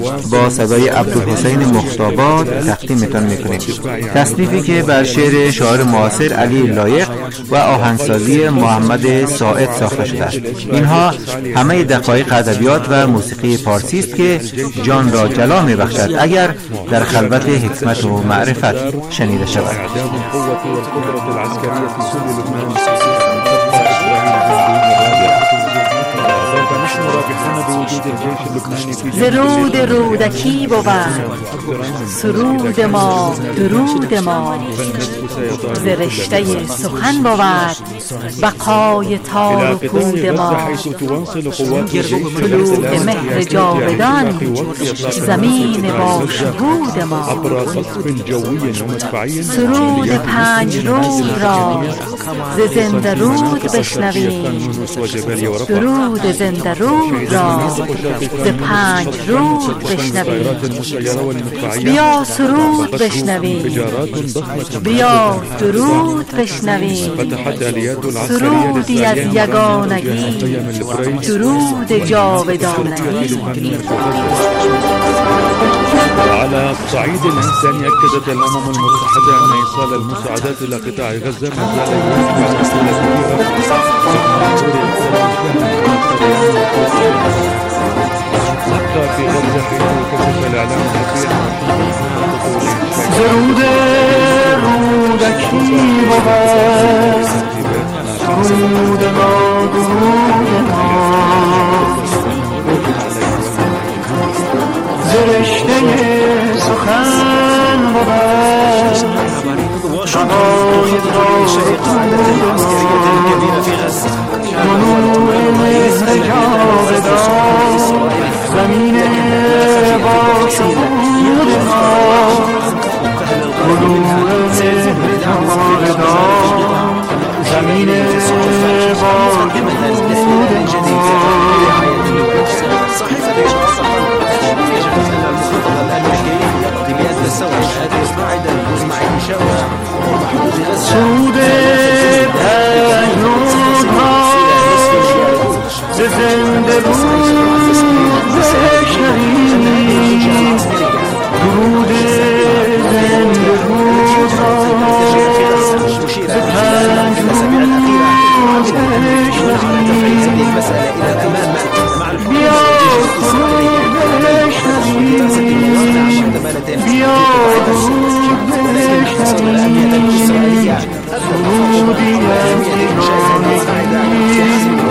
با صدای عبدالحسین مختاباد تقدیمتان میکنیم. تصنیفی که بر شعر شاعر معاصر علی لایق و آهنگسازی محمد ساعد ساخته شده است. اینها همه دقایق ادبیات و موسیقی پارسی است که جان را جلا میبخشد اگر در خلوت حکمت و معرفت شنیده شود. زرود رودکی بود سرود ما درود ما، ز رشته سخن بود بقای تار و پود ما. طلوع مهر جاودان زمین با شهود ما، سرود 5 رود را ز زنده رود بشنویم، درود زنده رود را ز 5 رود بشنویم. بیا سرود بشنویم، بیا درود بشنویم، سرودی از یگانگی، درود جاودانگی. على الصعيد الإنساني أكدت الأمم المتحدة أن إيصال المساعدات إلى قطاع غزة ما زال يواجه مسألة كبيرة حتى في غزة حيث كشف الإعلام الأخير زرود رودکی بود سرود ما درود ما، ز رشته سخن بود بقای تار طلوع مهر جاودان زمین با شهود ما، طلوع مهر جاودان زمین با شهود سرود 5 رودها ز زنده رود بشنویم، درود زنده رود را ز 5 رود بشنویم. بیا درود بشنویم، بیا درود بشنویم، سرودی از یگانگی،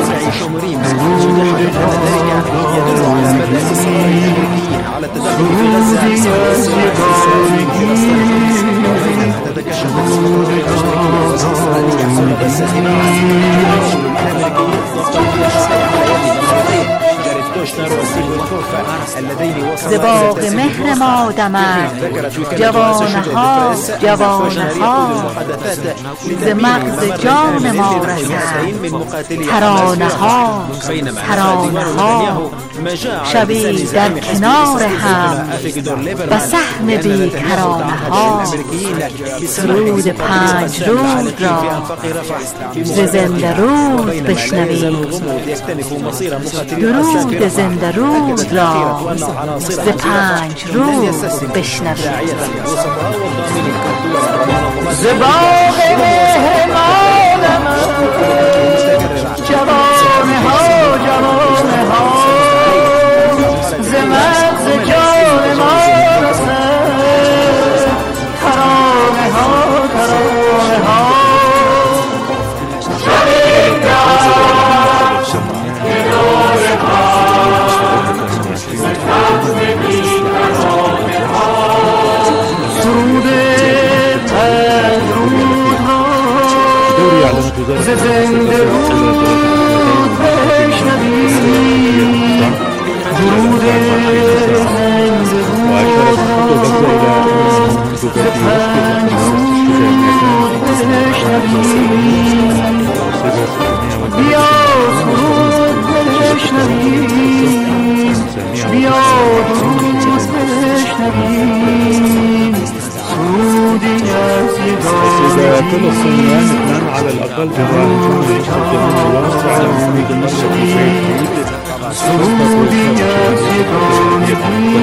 درود جاودانگی، سرودی از یگانگی، درود ز باغ مهر ما دمد جوانه ها جوانه ها، ز مغز جان ما رسد ترانه ها ترانه ها. شبی در کنار هم و سهم بی کرانه ها، سرود 5 رود را ز زنده رود بشنویم، درود زنده رود را ز 5 رود بشنویم. ز باغ مهر ما دمد جوانه ها جوانه ها، ز مغز جان ما رسد ترانه ها ترانه ها. سرود 5 رودها ز زنده رود بشنویم، درود زنده رود ز 5 رود بشنویم. بیا سرود بشنویم، بیا درود بشنویم، سرودی از إذا كل الصناعين اثنان على الأقل جراء الجمهور الواسع على وجود النشر في سرودی از یگانگی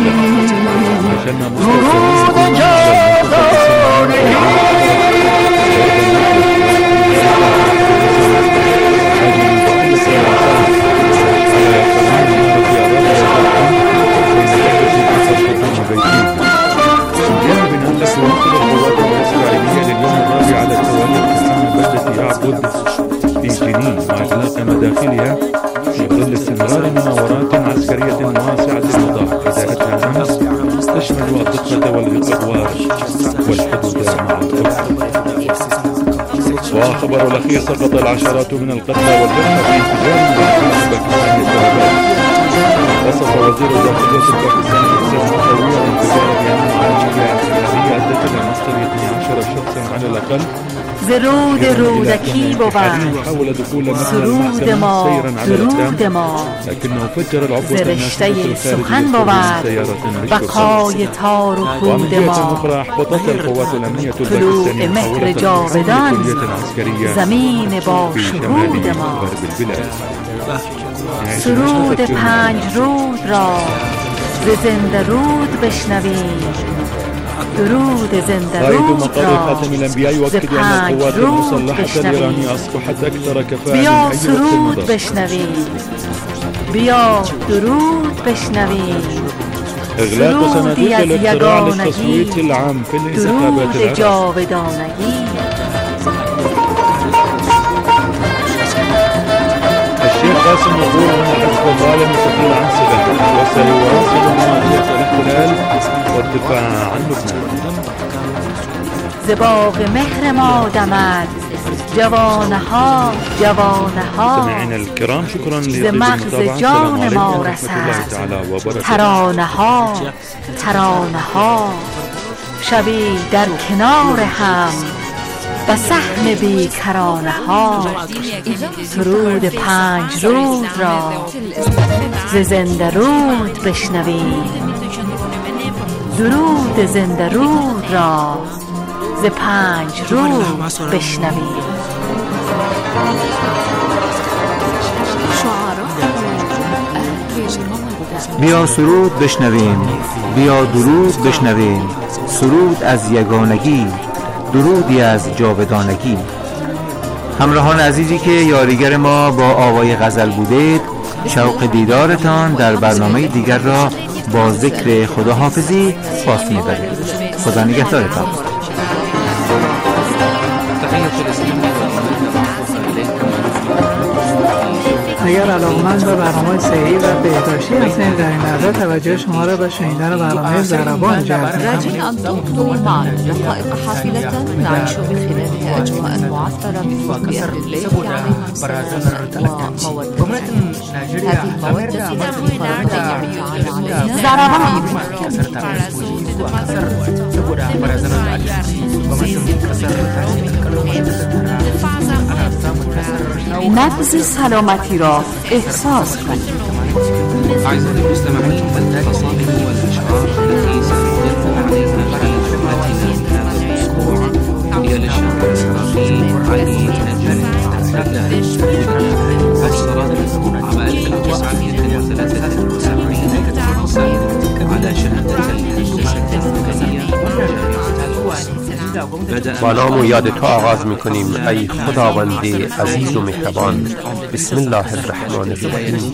درود جاودانگی تواصل القوات الإسرائيلية لليوم الرابع على التوالي اقتحام بلدة يعبد في جنين وإغلاق مداخلها في ظل استمرار مناورات عسكرية واسعة النطاق بدأتها أمس تشمل الضفة والغوار والحدود مع الأردن. وخبر الأخير سقط العشرات من القتلى والجرحى في انفجار باكستاني السابق. وصف وزير الداخلية الباكستاني إحسان مطوية الانفجار بأن عملية عسكرية أدت إلى مقتل 12 شخصا على الأقل. زرود رودکی بود، سرود ما درود ما، زرشته سخن بود، بقای تار و پود ما، طلوع مهر جاودان، زمین با شهود ما. سرود 5 رود را ز زنده رود بشنویم، درود زنده رود را ز 5 رود بشنویم. بیا سرود بشنویم، بیا درود بشنویم. سرودی از یگانگی، درود جاودانگی. الشيخ قاسم يقول أن حزب الله لم يستقل عن سبيله وسيواصل عملية الاحتلال والدفاع عن لبنان. ز باغ مهر ما دمد جوانها جوانها، سمعنا الكرام شكرا ز مغز جان ما رسد ترانه‌ها ترانه‌ها. شبی در کنار هم و سهم بیکرانه ها. سرود 5 رود را ز زنده رود بشنویم، درود زنده رود را ز 5 رود بشنویم. بیا سرود بشنویم، بیا درود بشنویم. سرود از یگانگی، درودی از جاودانگی. همراهان عزیزی که یاریگر ما با آوای غزل بودید، شوق دیدارتان در برنامه دیگر را با ذکر خداحافظی پاس می‌برید. خدا نگهدارتان. اگر علاقمند به برنامه صحی و بهداشتی هستید، در این لحظه توجه شما را به شنیدن برنامه ضربان جلب می‌کنیم. راجين أن تقضوا معنا دقائق حافلة نعيش بخلالها أجواء معطرة بفضل أهل الليل عليهم السلام ومودة. هذه المواد التي فرض الله تعالى علينا نبض سلامتی را احساس کنید. أعزائي المستمعين، التصاميم والإشعار التي سنقدم عليها في خدمتنا هذا الأسبوع هي للشاب العراقي علي نجم أسرت عام 1973 كدراسة على شهادة الهندسة المدنية. با نام و یاد تو آغاز میکنیم ای خداوند عزیز و مهربان. بسم الله الرحمن الرحیم.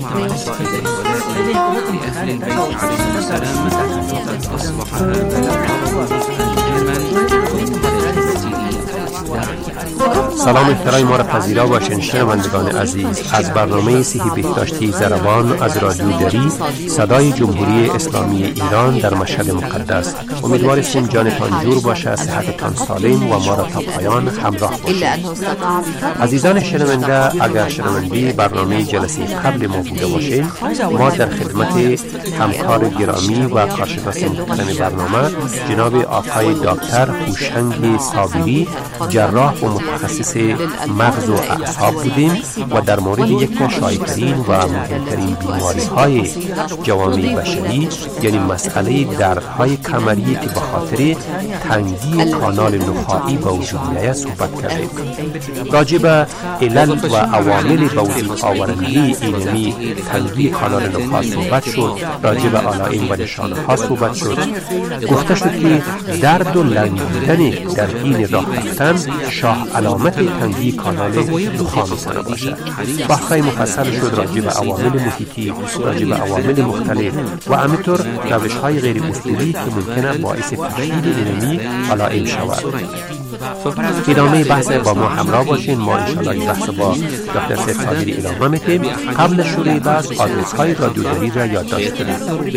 سلام احترام ما را پذیرا باشین شنوندگان عزیز. از برنامه صحی بهداشتی ضربان از رادیو دری صدای جمهوری اسلامی ایران در مشهد مقدس، امیدواریم جانتان جور باشه، صحتتان سالم و ما را تا پایان همراه باشید. عزیزان شنونده، اگر شنونده برنامه جلسه قبل ما بوده باشید، ما در خدمت همکار گرامی و کارشناس محترم برنامه جناب آقای دکتر هوشنگ صابری، جراح و متخصص بحث مغز و اعصاب بودیم و در مورد یکی از شایع‌ترین و مهمترین بیماری‌های جوامع بشری، یعنی مسئله دردهای کمری که به خاطر تنگی کانال نخاعی به وجود می‌آید صحبت کردیم. راجع به علل و عوامل به وجود آورنده اینمی تنگی کانال نخاع صحبت شد، راجع به علائم و نشانه‌ها صحبت شد. گفته شد که درد و لنگیدن در حین راه رفتن شاه علامت تنگی کانال نخاع می‌تونه باشد. بحث‌های مفصل شد راجع به عوامل محیطی، راجع به عوامل مختلف و همینطور روش‌های غیر اصولی که ممکنه باعث تشکیل اینمی علائم شود. ادامه بحث با ما همراه باشین. ما انشاءالله این بحث با دکتر سید صابری ادامه میدیم. قبل شروع بحث آدرس های رادیو دری را یادداشت کنید: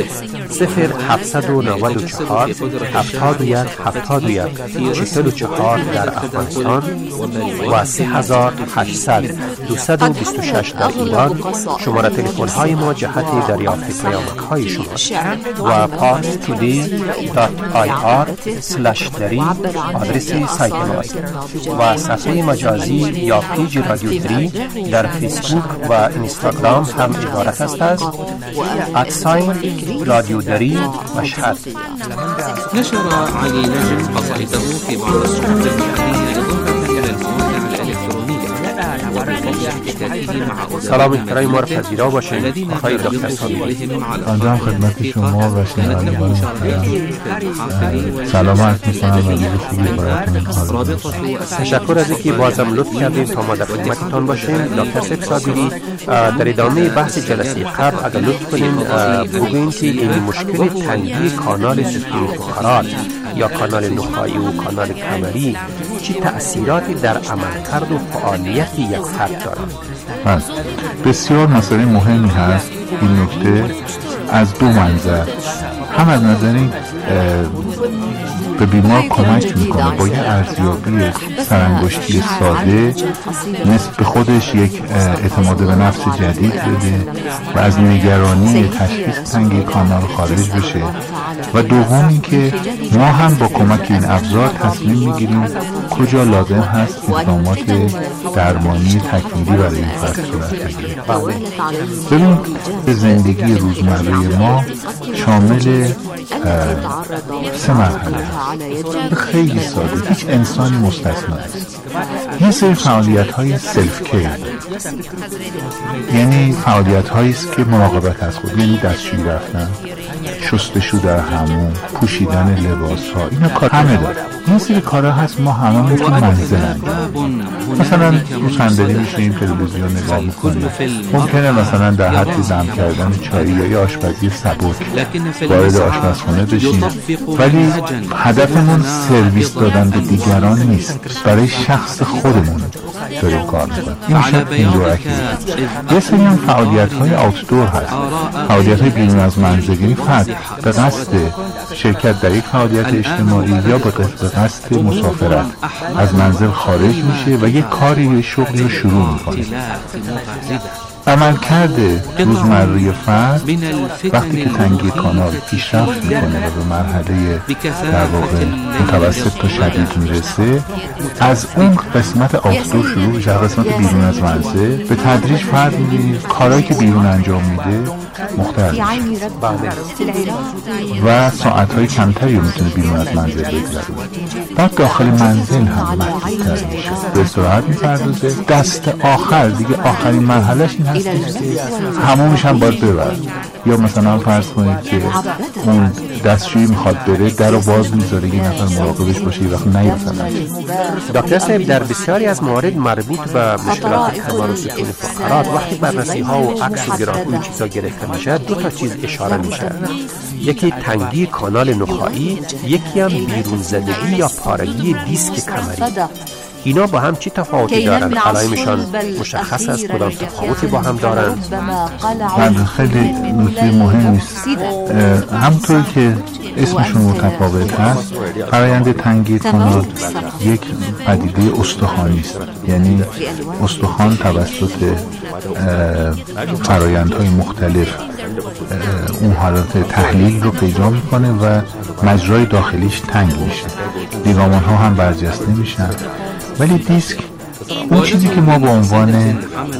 0794 71 71 44 در افغانستان و 3800 226 در ایران. شماره تلفن های ما جهت دریافت پیامک های شماست و parstoday.ir/dari آدرس سایت ماست و صفحه مجازی یا پیج رادیو دری در فیسبوک و اینستاگرام هم عبارت است از رادیو دری مشهد. نشر علي نجم قصائده في بعض الصحف الإنجليزية إضافة إلى المواقع الإلكترونية. سلام احترام ما را پذیرا باشین. آقای دکتر صابری، آنجام خدمت شما و شنوندگان سلام عرض می‌کنم و روز خوبی براتون آرزو. تشکر از اینکه بازم لطف کردین تا ما در خدمتتان باشیم. دکتر سید صابری، در ادامه بحث جلسه قبل اگر لطف کنین بگوین که این مشکل تنگی کانال سفیر فقرات یا کانال نخاعی و کانال کمری چه تأثیراتی در عملکرد و فعالیت یک فرد دارد؟ بسیار مسئله مهمی هست این نکته از دو منظر. هم از نظر به بیمار کمک میکنه با یه ارزیابی سرانگشتی ساده نسبت به خودش یک اعتماد به نفس جدید بده و از نگرانی تشخیص تنگی کانال خارج بشه. و دومی که ما هم با کمک این ابزار تصمیم میگیریم کجا لازم هست اقدامات درمانی تکمیلی برای این فرد صورت بگیره. ببین زندگی روزمره ما شامل 3 مرحله خیلی ساده، هیچ انسانی مستثنا نیست. یه سری فعالیت های سلف کیر، یعنی فعالیت هایی است که مراقبت از خود، یعنی دستشویی رفتن، شستشو در حموم، پوشیدن لباس ها، اینا کار همه داره. این سری کارها هست ما همه میتونیم منزل انجام. مثلا رو صندلی میشینیم تلویزیون نگاه میکنیم، ممکنه مثلا در حد دم کردن چای یا یه آشپزی سبک وارد آشپزخانه بشیم، ولی هدفمون سرویس دادن به دیگران نیست، برای شخص خودمون داریم کار میکنیم. این میشه ایندور اکتیویتی. یه سری هم فعالیت های آوتدور هست، فعالیت های بیرون از منزل، یعنی فرد به قصد شرکت در یک فعالیت اجتماعی یا به قصد مسافرت از منزل خارج میشه و یک کاری یا شغلی رو شروع میکنه. عملکرد روزمره فرد وقتی که تنگی کانال پیشرفت میکنه و به مرحله در واقع متوسط تا شدید میرسه، از اون قسمت آوتدور شروع میشه، قسمت بیرون از منزل. به تدریج فرد میبینید کارهایی که بیرون انجام میده مختلف میشه و ساعتهای کمتری رو میتونه بیرون از منزل بگذره. بعد داخل منزل هم محدودتر میشه، به استراحت میپردازه. دست آخر دیگه آخرین مرحلهش این هست همومش هم باید ببرد، یا مثلا فرض کنید که اون دستشویی میخواد بره در رو باز میذاره یه نفر مراقبش باشه یه وقت نیفتن. دکتر صاحب، در بسیاری از موارد مربوط به مشکلات کمر و ستون فقرات وقتی بررسی ها و عکس و گراف این چیزا گرفته میشه 2 تا چیز اشاره میشه: یکی تنگی کانال نخاعی، یکی هم بیرون زدگی یا پارگی دیسک کمری. اینا با هم چی تفاوتی دارن؟ علائمشان مشخص است؟ کدام تفاوتی با هم دارن؟ خیلی نکته مهمی است. همطور که اسمشون متفاوت هست، فرآیند تنگی کانال یک پدیده استخوانی است، یعنی استخوان توسط فرآیندهای مختلف اون حالت تحلیل رو پیدا میکنه و مجرای داخلیش تنگ میشه، لیگامن ها هم برجسته میشن. ولی دیسک اون چیزی که ما به عنوان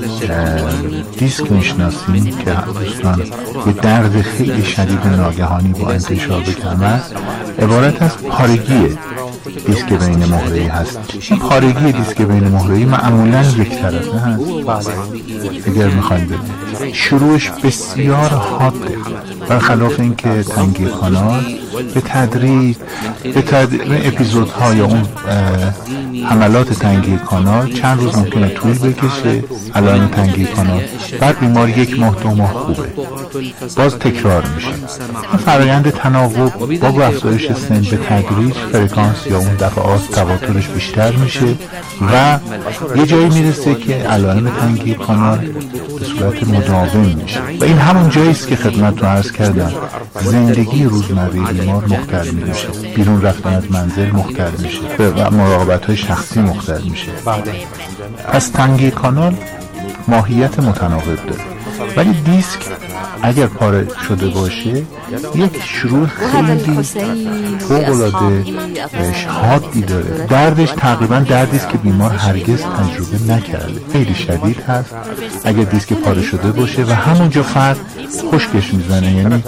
دیسک میشناسیم که دوستان یه درد خیلی شدید ناگهانی با انتشار به کمر عبارت از پارگی دیسک بین مهره‌ای هست. این پارگی دیسک بین مهره‌ای معمولاً یک طرفه هست. اگر میخوایم ببینیم شروعش بسیار حاده، برخلاف اینکه تنگی کانال به تدریج اپیزودها یا اون حملات تنگی کانال چند روز ممکنه طول بکشه، علائم تنگی کانال، بعد بیمار 1 ماه 2 ماه خوبه، باز تکرار میشه. فرآیند تناوب با افزایش سن به تدریج فرکانس یا اون دفعات تواترش بیشتر میشه و یه جایی میرسه که علائم تنگی کانال به صورت مداوم میشه و این همون جایی است که خدمتتون عرض کردم زندگی روزمره بیمار مختل میشه، بیرون رفتن از منزل مختل میشه و مراقبت‌های شخصی مختل میشه. پس تنگی کانال ماهیت متناوب داره، ولی دیسک اگر پاره شده باشه یک شروع خیلی فوق‌العاده حادی داره. دردش تقریبا دردی است که بیمار هرگز تجربه نکرده، خیلی شدید هست اگر دیسک پاره شده باشه و همونجا فرد خشکش میزنه، یعنی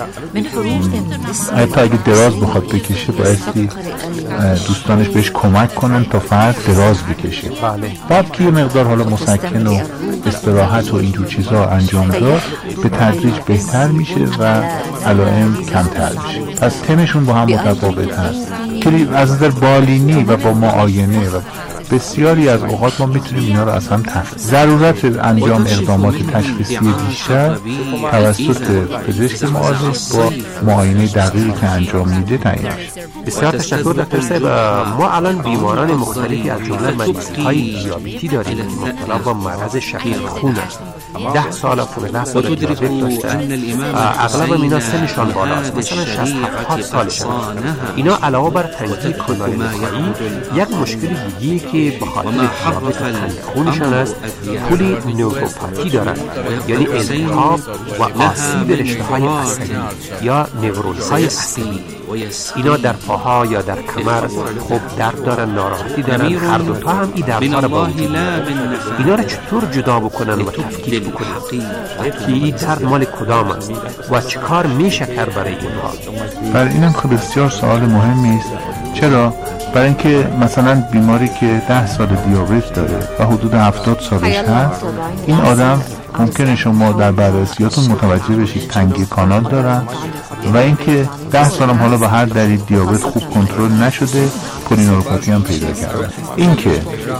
حتی اگه دراز بخواد بکشه بایستی دوستانش بهش کمک کنن تا فرد دراز بکشه. بعد که یه مقدار حالا مسکن و استراحت و اینجور چیزا انجام داد به تدریج بهتر میشه و علائم کمتر میشه. پس تمشون با هم متفاوت هست که از نظر بالینی و با معاینه و بسیاری از اوقات ما میتونیم اینا رو از هم ضرورت انجام اقدامات تشخیصی بیشتر توسط پزشک معالج با معاینه دقیقی که انجام میده تعیین میشه. بسیار تشکر دکتر صاحب. ما الان بیماران مختلفی از جمله مریض‌های دیابتی داریم که مبتلا با مرض شکر خون است. 10 سال 15 سال دیابت داشتن، اغلب اینا سنشان بالاست، مثلا 60-70 سالشان. اینا علاوه بر تنگی کانال نخایی یک مشکل دیگه‌ای که به خاطر دیابت و تنگی خونشان است پولی نوروپاتی دارند، یعنی التهاب و آسیب رشته‌های عصبی یا نورون‌های عصبی. اینا در پاها یا در کمر خوب درد دارن، ناراحتی دارن، هر دوتا هم این دردها رو با وجود دارن. اینا رو چطور جدا بکنن و تفکیک بکنن که این درد مال کدام است و چه کار میشه کرد برای اینها؟ برای اینم که بسیار سوال مهمی است. چرا؟ برای اینکه مثلا بیماری که 10 سال دیابت داره و حدود 70 سالش هست، این آدم ممکنه شما در بررسیاتون متوجه بشید تنگی کانال دارن و اینکه 10 سالم حالا به هر دلیل دیابت خوب کنترل نشده، پولینوروپاتی هم پیدا کردن. اینکه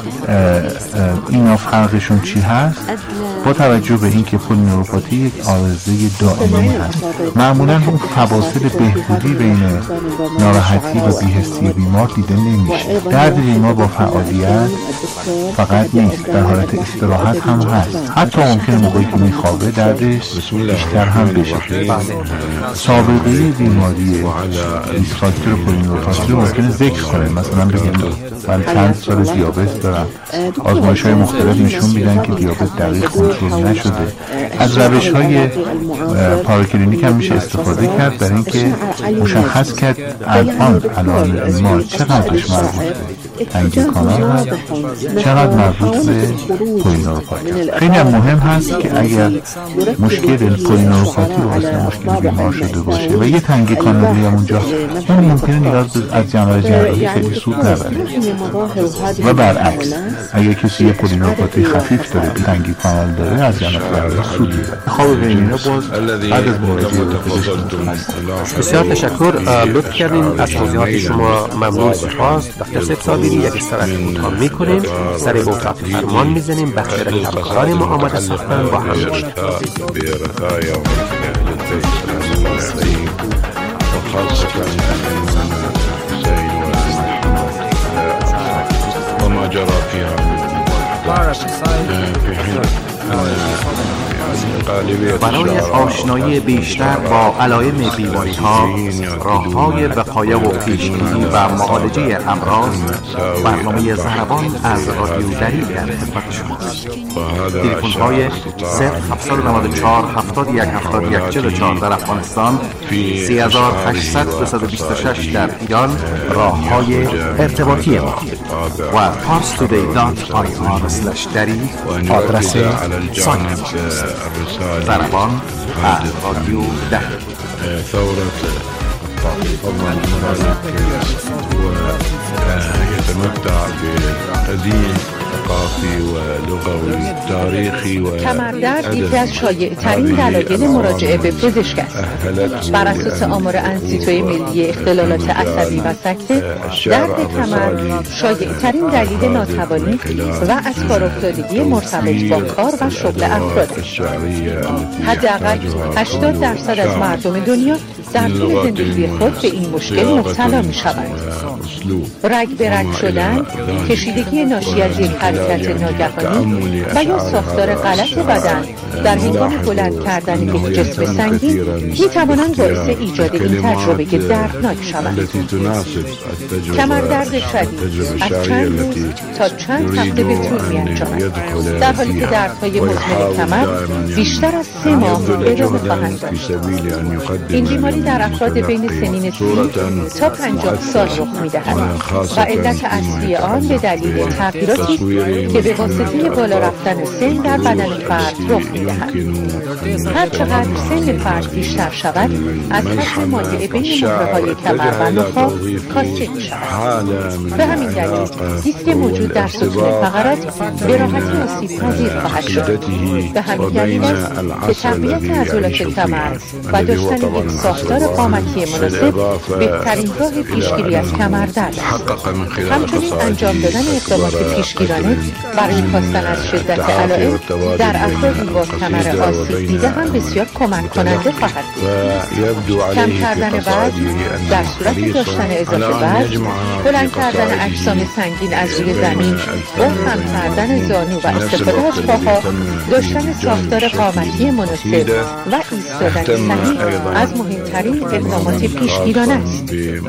اینا فرقشون چی هست با توجه به اینکه پولینوروپاتی یک عارضه دائمی هست، معمولا اون فواصل بهبودی بین ناراحتی و بی‌حسی بیمار دیده نمیشه. درد بیمار با فعالیت فقط نیست، در حالت استراحت هم هست، حتی ممکنه موقعی که میخوابه دردش بیشتر هم بشه. سابقه بیماری ریسک فاکتور پولینوروپاتی رو ممکنه ذکر کنه، مثلا بگم من چند سال دیابت دارم، آزمایش‌های مختلف نشون میدن که دیابت دقیق کنترل نشده. از روش‌های پاراکلینیک هم میشه استفاده کرد برای اینکه مشخص کرد الان علائم بیمار چقدرش مربوط به تنگی کانال هست، چقدر مربوط به پولینوروپاتی. خیلی هم مهم هست که اگر مشکل پولینوروپاتی واسه مشکل بیمار شده باشه و یه تنگی کانالی هم اونجا، اون ممکنه نیاز از جراحی خیلی سود نبره و برعکس اگر کسی یه پولینوروپاتی خفیف داره تنگی کانال داره از جراحی سود میبره. خواب بینینا باز بعد از مراجعه به پزشک. بسیار تشکر، لطف کردین. از توضیحات شما ممنون، سپاس. دکتر صاحب صابری یک استراحت کوتاه میکنیم، سر به اتاق فرمان میزنیم، بخش را که همکاران ما آمده ساختن با هم برثايا البيت العظيم وخاصة حسين وما جرى فيها في حين برای آشنایی بیشتر با علائم بیماری‌ها، راه‌های وقایه و پیشگیری و معالجه امراض، برنامه ضربان از رادیو دری در خدمت شماست. تلفن‌های 0794 71 71 44 در افغانستان، 3800 226 در ایران راه‌های ارتباطی ما و parstoday.ir/dari آدرس سایت ضربان از رادیو دری. ثورة يتمتع بقديم ثقافي ولغوي تاريخي و کمردرد یکی از شایع‌ترین دلایل مراجعه به پزشک است. بر اساس آمار انستیتوی ملی اختلالات عصبی و سکته، درد کمر شایع‌ترین دلیل ناتوانی و از کار افتادگی مرتبط با کار و شغل افراد است. حداقل 80% از مردم دنیا در طول زندگی خود به این مشکل مبتلا می‌شوند. رگ به رگ شدن، کشیدگی ناشی از یک حرکت ناگهانی و یا ساختار غلط بدن در هنگام بلند کردن یک جسم سنگین می توانند باعث ایجاد این تجربه دردناک شوند. کمردرد شدید از چند روز تا چند هفته به طول می انجامد، در حالی که دردهای مزمن کمر بیشتر از 3 ماه ادامه خواهند داشت. این بیماری در افراد بین سنین 30 تا 50 سال رخ می دهد و علت اصلی آن به دلیل تغییراتی که به واسطه بالا رفتن سن در بدن فرد رخ می‌دهد. هر چقدر سن فرد بیشتر شود، از حد مایع بین مهره‌های کمر و نخاع کاسته می‌شود. به همین دلیل دیسک موجود در ستون فقرات به راحتی آسیب‌پذیر خواهد شد. به همین دلیل است که تقویت عضلات کمر و داشتن یک ساختار قامتی مناسب بهترین راه پیشگیری از کمردرد است. همچنین انجام دادن اقدامات پیشگیرانه برای کاستن از شدت علائم در افرادی با کمر آسیب دیده هم بسیار کمک کننده خواهد بود. کم کردن وزن در صورت داشتن اضافه وزن، بلند کردن اجسام سنگین از روی زمین، خم کردن زانو و استفاده از پاها، داشتن ساختار قامتی مناسب و ایستادن صحیح از مهمترین اقدامات پیشگیرانه است.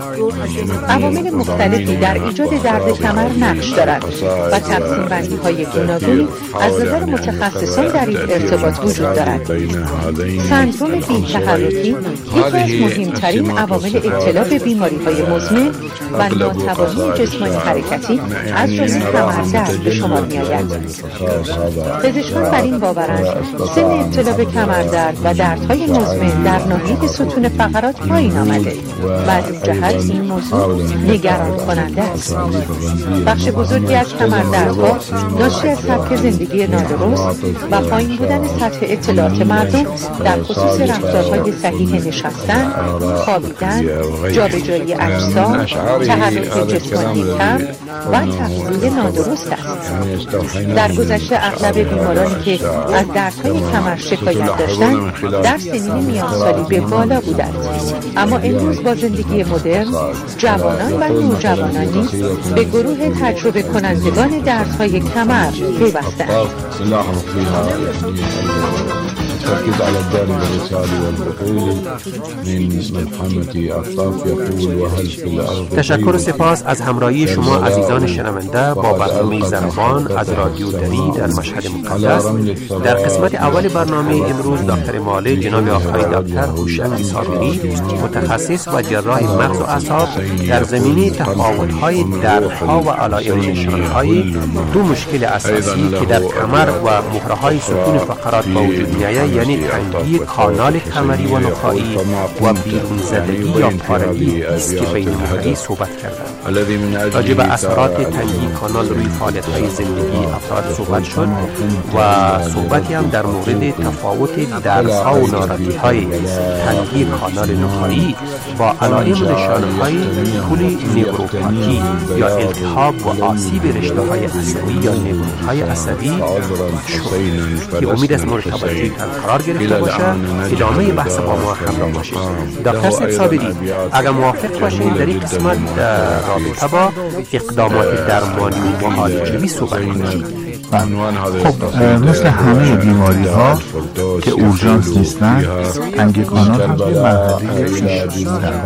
عوامل مختلفی در ایجاد درد کمر نقش دارد و تقسیم بندی های گوناگونی از نظر متخصصان در این ارتباط وجود دارد. سندروم بی‌تحرکی یکی از مهمترین عوامل ابتلا به بیماری های مزمن و ناتوانی جسمانی حرکتی از جمله کمردرد به شمار می‌آید. پزشکان بر این باورند سن ابتلا به کمردرد و دردهای مزمن در ناحیه ستون فقرات پایین آمده و از این جهت این موضوع نگران کننده است. بخش بزرگی از کمردردها ناشی از سبک زندگی نادرست و پایین بودن سطح اطلاعات مردم در خصوص رفتارهای صحیح نشستن، خوابیدن، جابجایی اجسام، تحرک جسمانی کم و تغذیه نادرست است. در گذشته اغلب بیمارانی که از دردهای کمر شکایت داشتند در سنین میانسالی به بالا بودند، اما امروز با زندگی مدرن جوانان و نوجوانان نیز به گروه تجربه کنندگان دردهای کمر پیوستند. التركيز على الجانب الرسالي والبطولي من محمد عطاف يقول وهل في الأرض. تشکر و سپاس از همراهی شما عزیزان شنونده با برنامه ضربان از رادیو دری در مشهد مقدس. در قسمت اول برنامه امروز دکتر معالج جناب آقای دکتر هوشنگ صابری، متخصص و جراح مغز و اعصاب، در زمینه تفاوت‌های دردها و علائم نشان‌های دو مشکل اساسی که در کمر و مهره‌های ستون فقرات با وجود می‌آید، یعنی تنگی کانال کمری و نخاعی و بیرون زدگی یا پارگی دیسک بین مهری صحبت کردند. راجع به اثرات تنگی کانال روی فعالیت‌های زندگی افراد صحبت شد و صحبتی هم در مورد تفاوت درس‌ها و ناراحتی‌های تنگی کانال نخاعی با علائم نشانه‌های پولی نیوروپاتی یا التهاب و آسیب رشته‌های عصبی یا نورون‌های عصبی که امید است مورد توجه قرار گرفته باشه. ادامه بحث با ما همراه باشید. دکتر سید صابری، اگر موافق باشید در این قسمت رابطه با اقدامات درمانی و معالجوی صحبت کنید. خب مثل همه بیماری ها که اورژانس نیستن، تنگی کانال هم به مرحله پیش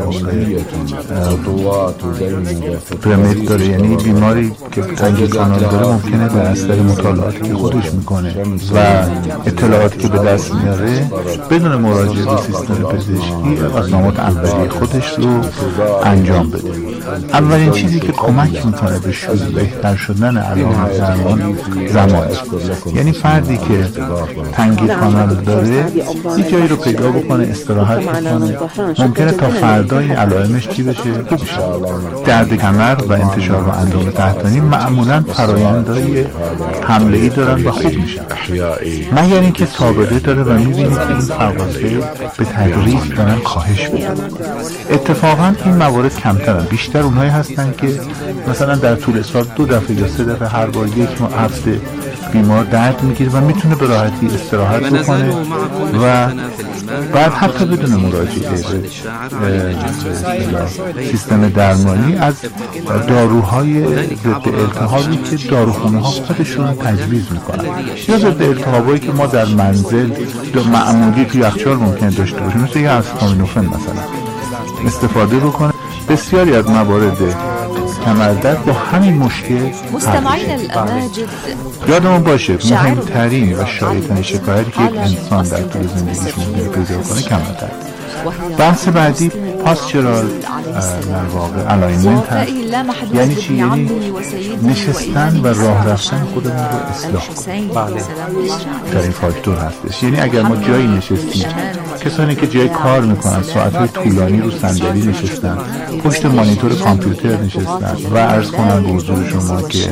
پرمید داره. یعنی بیماری که تنگی کانال داره ممکنه در اثر مطالعاتی که خودش میکنه و اطلاعاتی که به دست میاره بدون مراجعه به سیستم پزشکی اقدامات اولیه خودش رو انجام بده. اولین چیزی که کمک میکنه به بهتر شدن علائم درمان زمان، یعنی فردی که تنگی کانال داره یه جایی رو پیدا بکنه، استراحت بکنه، ممکنه تا فردای علائمش چی بشه؟ خوب بشه. درد کمر و انتشار و اندام تحتانی معمولا فرآیندهای حمله‌ای دارن و خوب میشن، مگر اینکه سابقه داره و میبینید که این فواصل به تدریج دارن کاهش می‌یابن. اتفاقا این موارد کمترن، بیشتر اونهایی هستن که مثلا در طول سال 2 دفعه یا 3 دفعه هر بار یک هفته بیمار درد میگیره و میتونه به راحتی استراحت بکنه و بعد حتی بدون مراجعه به سیستم درمانی از داروهای ضد التهابی که داروخانه ها خودشون تجویز میکنن یا ضد التهابایی که ما در منزل معمولی توی یخچال ممکنه داشته باشیم، مثل یه اسیتامینوفن مثلا استفاده بکنه. بسیاری از موارد کمردرد با همین مشکل مستمعین الاماجد، یادمون باشه مهمترین و شایع‌ترین شکایتی که یک انسان در طول زندگیش ممکنه پیدا کنه کمردرد. بحث بعدی پاسچرال در واقع الاینمنت هست. یعنی چی؟ یعنی نشستن و راه رفتن خودمون رو اصلاح کنیم. در این فاکتور هستش. یعنی اگر ما جایی نشستیم، کسانی که جای کار میکنن ساعتهای طولانی رو صندلی نشستن، پشت مانیتور کامپیوتر نشستن و عرض کنم به حضور شما که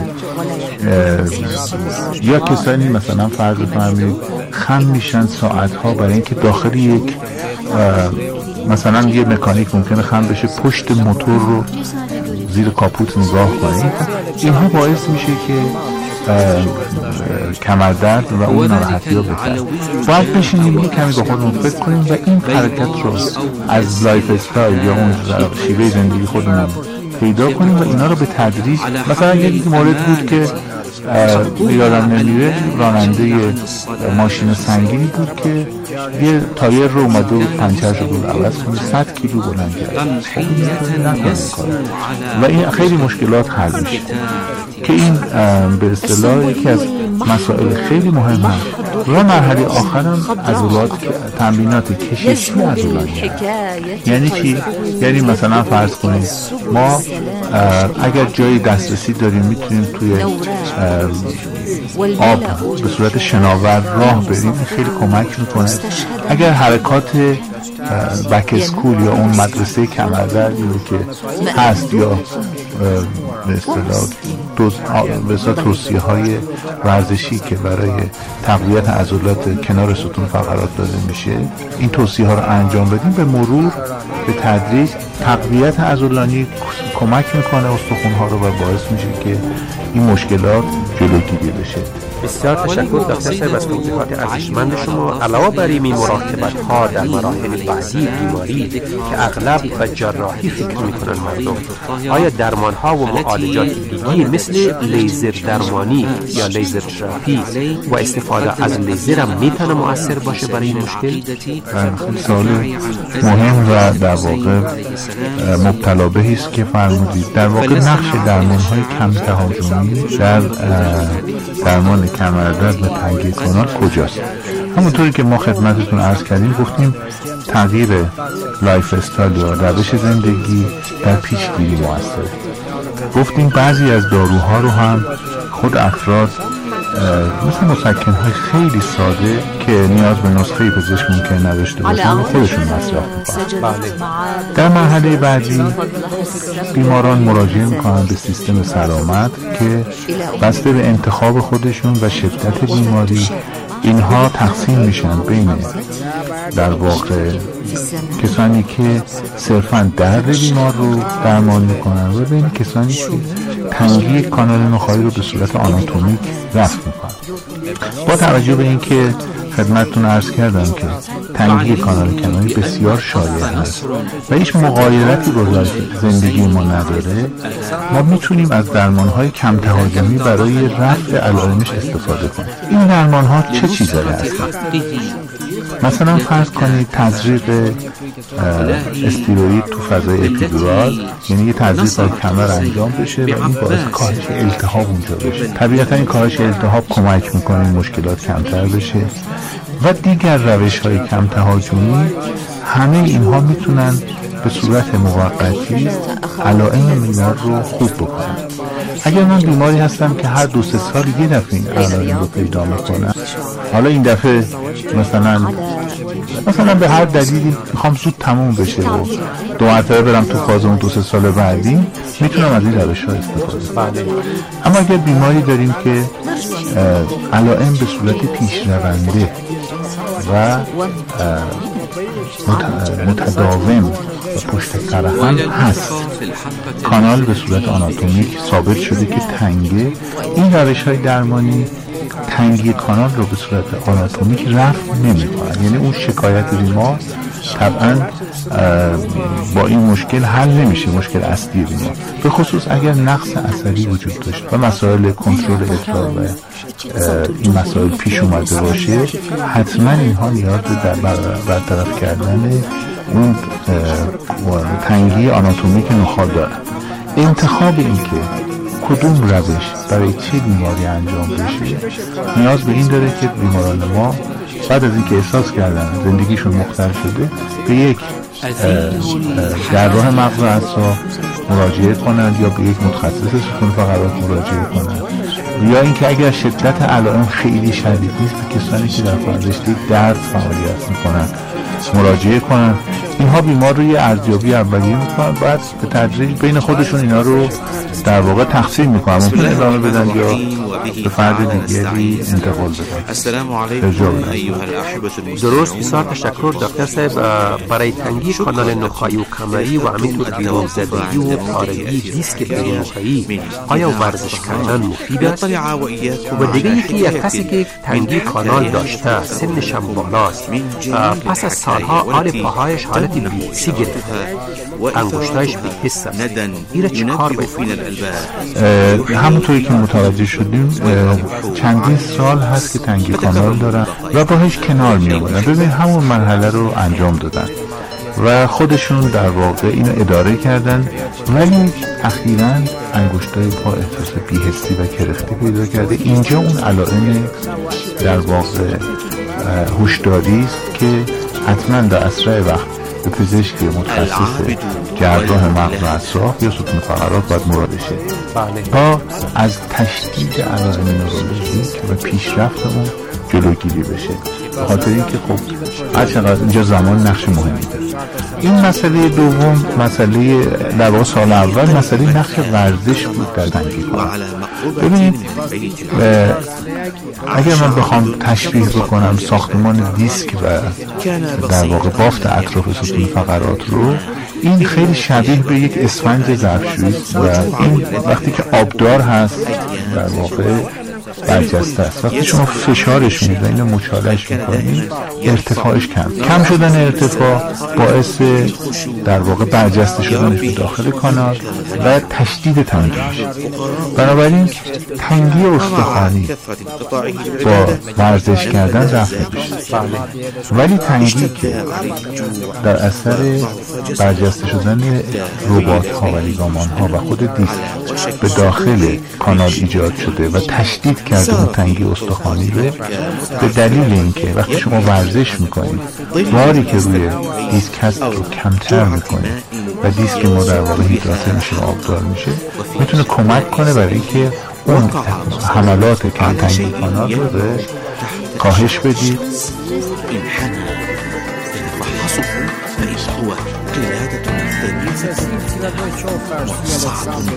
یا کسانی مثلا فرض بفرمایید خم میشن ساعتها برای اینکه داخل یک مثلا یه مکانیک ممکنه خم بشه پشت موتور رو زیر کاپوت نگاه کنید، اینها باعث میشه که کمردرد و اون ناراحتی رو بکنه. باید بشینیم یه کمی با خودمون فکر کنیم و این حرکت رو از لایف استایل یا اون شیوه زندگی خودمون پیدا کنیم و اینا رو به تدریج. مثلا یک مورد بود که یادم نمیره، راننده ماشین سنگینی بود که یه تایر رو اومده و پنچرش رو عوض کنه، 100 کیلو بلند کرد و این خیلی مشکلات حل میشه که این به اصطلاح یکی از مسائل خیلی مهم هست. و مرحله آخرم عضلات، تمرینات کششی عضلانی. یعنی چی؟ یعنی مثلا فرض کنید ما اگر جایی دسترسی داریم میتونیم توی آب به صورت شناور راه بریم، خیلی کمک میکنه. اگر حرکات بک اسکول یا اون مدرسه کمردردی رو که هست یا به اصطلاح توصیه های ورزشی که برای تقویت عضلات کنار ستون فقرات داده میشه، این توصیه ها رو انجام بدیم، به مرور به تدریج تقویت عضلانی کمک میکنه استخوان ها رو و باعث میشه که این مشکلات جلوگیری بشه. بسیار تشکر دکتر صاحب از توضیحات ارزشمند شما. علاوه بر این مراقبت ها در مراحل بعدی بیماری که اغلب به جراحی فکر میکنن مردم، آیا درمان ها و معالجات دیگه مثل لیزر درمانی یا لیزر تراپی و استفاده از لیزر هم میتونه مؤثر باشه برای این مشکل؟ سوال مهم و در واقع مبتلا بهی است که فرمودید. در واقع نقش درمان های کم تهاجمی در درمان کمردرد به تنگی کانال کجاست؟ همونطوری که ما خدمتتون عرض کردیم، گفتیم تغییر لایف استایل یا روش زندگی در پیشگیری موثره. گفتیم بعضی از داروها رو هم خود افراد مثل مسکن‌های خیلی ساده که نیاز به نسخه پزشک ممکن نداشته باشن خودشون مصرف میکنن. در مرحله بعدی بیماران مراجعه میکنن به سیستم سلامت که بسته به انتخاب خودشون و شدت بیماری اینها تقسیم میشن بین در واقع کسانی که صرفاً درد بیمار رو درمان میکنن و بین کسانی که تنگی کانال نخاعی رو به صورت آناتومیک رفع میکنن. با توجه به اینکه خدمتتون عرض کردم که تنگی کانال کناری بسیار شایع هست و هیچ مغایرتی با زندگی ما نداره، ما میتونیم از درمانهای کم تهاجمی برای رفع علائمش استفاده کنیم. این درمانها چه چیزایی هستند؟ مثلا فرض کنید تزریق استیروئید تو فضای اپیدورال، یعنی یه تزریق با کمر انجام بشه و این باعث کاهش التهاب اونجا بشه. طبیعتا این کاهش التهاب کمک میکنه این مشکلات کمتر بشه. و دیگر روش‌های کم تهاجمی، همه اینها میتونن به صورت موقتی علائم بیمار رو خوب بکنن. اگر من بیماری هستم که هر 2-3 سال یه دفعه این علائم رو پیدا میکنم، حالا این دفعه مثلا به هر دلیلی میخوام زود تموم بشه و 2 مرتبه برم تو فاز اون 2-3 سال بعدی، میتونم از این روش‌ها استفاده کنم. اما اگر بیماری داریم که علائم به صورت پیشرونده و متداوم و پشت سر هم هست، کانال به صورت آناتومیک ثابت شده که تنگه، این روش‌های درمانی تنگی کانال رو به صورت آناتومیک رفع نمی‌کنن. یعنی اون شکایت بیمار طبعا با این مشکل حل نمیشه، مشکل اصلی بیمار، به خصوص اگر نقص عصبی وجود داشته و مسائل کنترل ادرار و این مسائل پیش اومده باشه، حتما اینها نیاز به برطرف کردن اون تنگی آناتومیک نخاع دارن. انتخاب این که کدوم روش برای چه بیماری انجام بشه نیاز به این داره که بیماران ما بعد از اینکه احساس کردن زندگیشون مختل شده به یک جراح مغز و اعصاب مراجعه کنند یا به یک متخصص ستون فقرات مراجعه کنند، یا اینکه اگر شدت علائم خیلی شدید نیست به کسانی که در رشته درد فعالیت میکنن مراجعه کنن. اینها بیمار رو یه ارزیابی اولیه میکنن، بعد به تدریج بین خودشون اینا رو در واقع تقسیم میکنن، ممکنه ادامه بدن یا به فرد دیگری انتقال بدن. السلام علیکم ایها الاحبه. درست، بسیار تشکر دکتر صاحب. برای تنگی کانال نخاعی و کمری و همینطور دیوار زدگی و پارگی دیسک پری‌نخاعی آیا ورزش کردن مفید است؟ و دیگه یکی از کسی که تنگی کانال داشته، سنش هم بالاست، پس از سالها آل پاهایش حالت بی‌حسی گرفته، انگشتایش بی‌حس است، ایره چه کار باید؟ همونطوری که متوجه شدیم چندین سال هست که تنگی کانال دارن و باهاش کنار می آمدن. ببین همون مرحله رو انجام دادن و خودشون در واقع اینو اداره کردن، ولی اخیراً انگشتای پا احساس بی‌حسی و کرختی پیدا کرده. اینجا اون علائم در واقع هوشداری است که حتما در اسرع وقت به پزشک متخصص جراح مغز و اعصاب یا ستون فقرات باید مراجعه شه تا از تشدید علائم نورولوژیک و پیشرفت اون جلوگیری بشه، به خاطر اینکه خب هر چقدر اینجا زمان نقش مهمی داره. این مسئله دوم، مسئله در واقع سال اول مسئله نقش ورزش بود در تنگی کانال. ببینید اگر من بخوام تشبیه بکنم ساختمان دیسک و در واقع بافت اطراف ستون فقرات رو، این خیلی شبیه به یک اسفنج ظرفشویی و این وقتی که آبدار هست در واقع برجسته است. وقتی شما فشارش میدید و اینو مچالش میکنید ارتفاعش کم شدن ارتفاع باعث در واقع برجسته شدنش به داخل کانال و تشدید تنگی میشه. بنابراین تنگی استخوانی با ورزش کردن رفع میشه، ولی تنگی که در اثر برجسته شدن رباط ها و لیگامان ها و خود دیسک به داخل کانال ایجاد شده و تشدید کرده اون تنگی استخوانی به دلیل اینکه وقتی شما ورزش میکنید باری که روی دیسک هست رو کمتر میکنید و دیسک ما در واقع هیدراته میشه و آبدار میشه، میتونه کمک کنه برای اینکه اون حملات کم تنگی کانال رو به کاهش بدید. صعب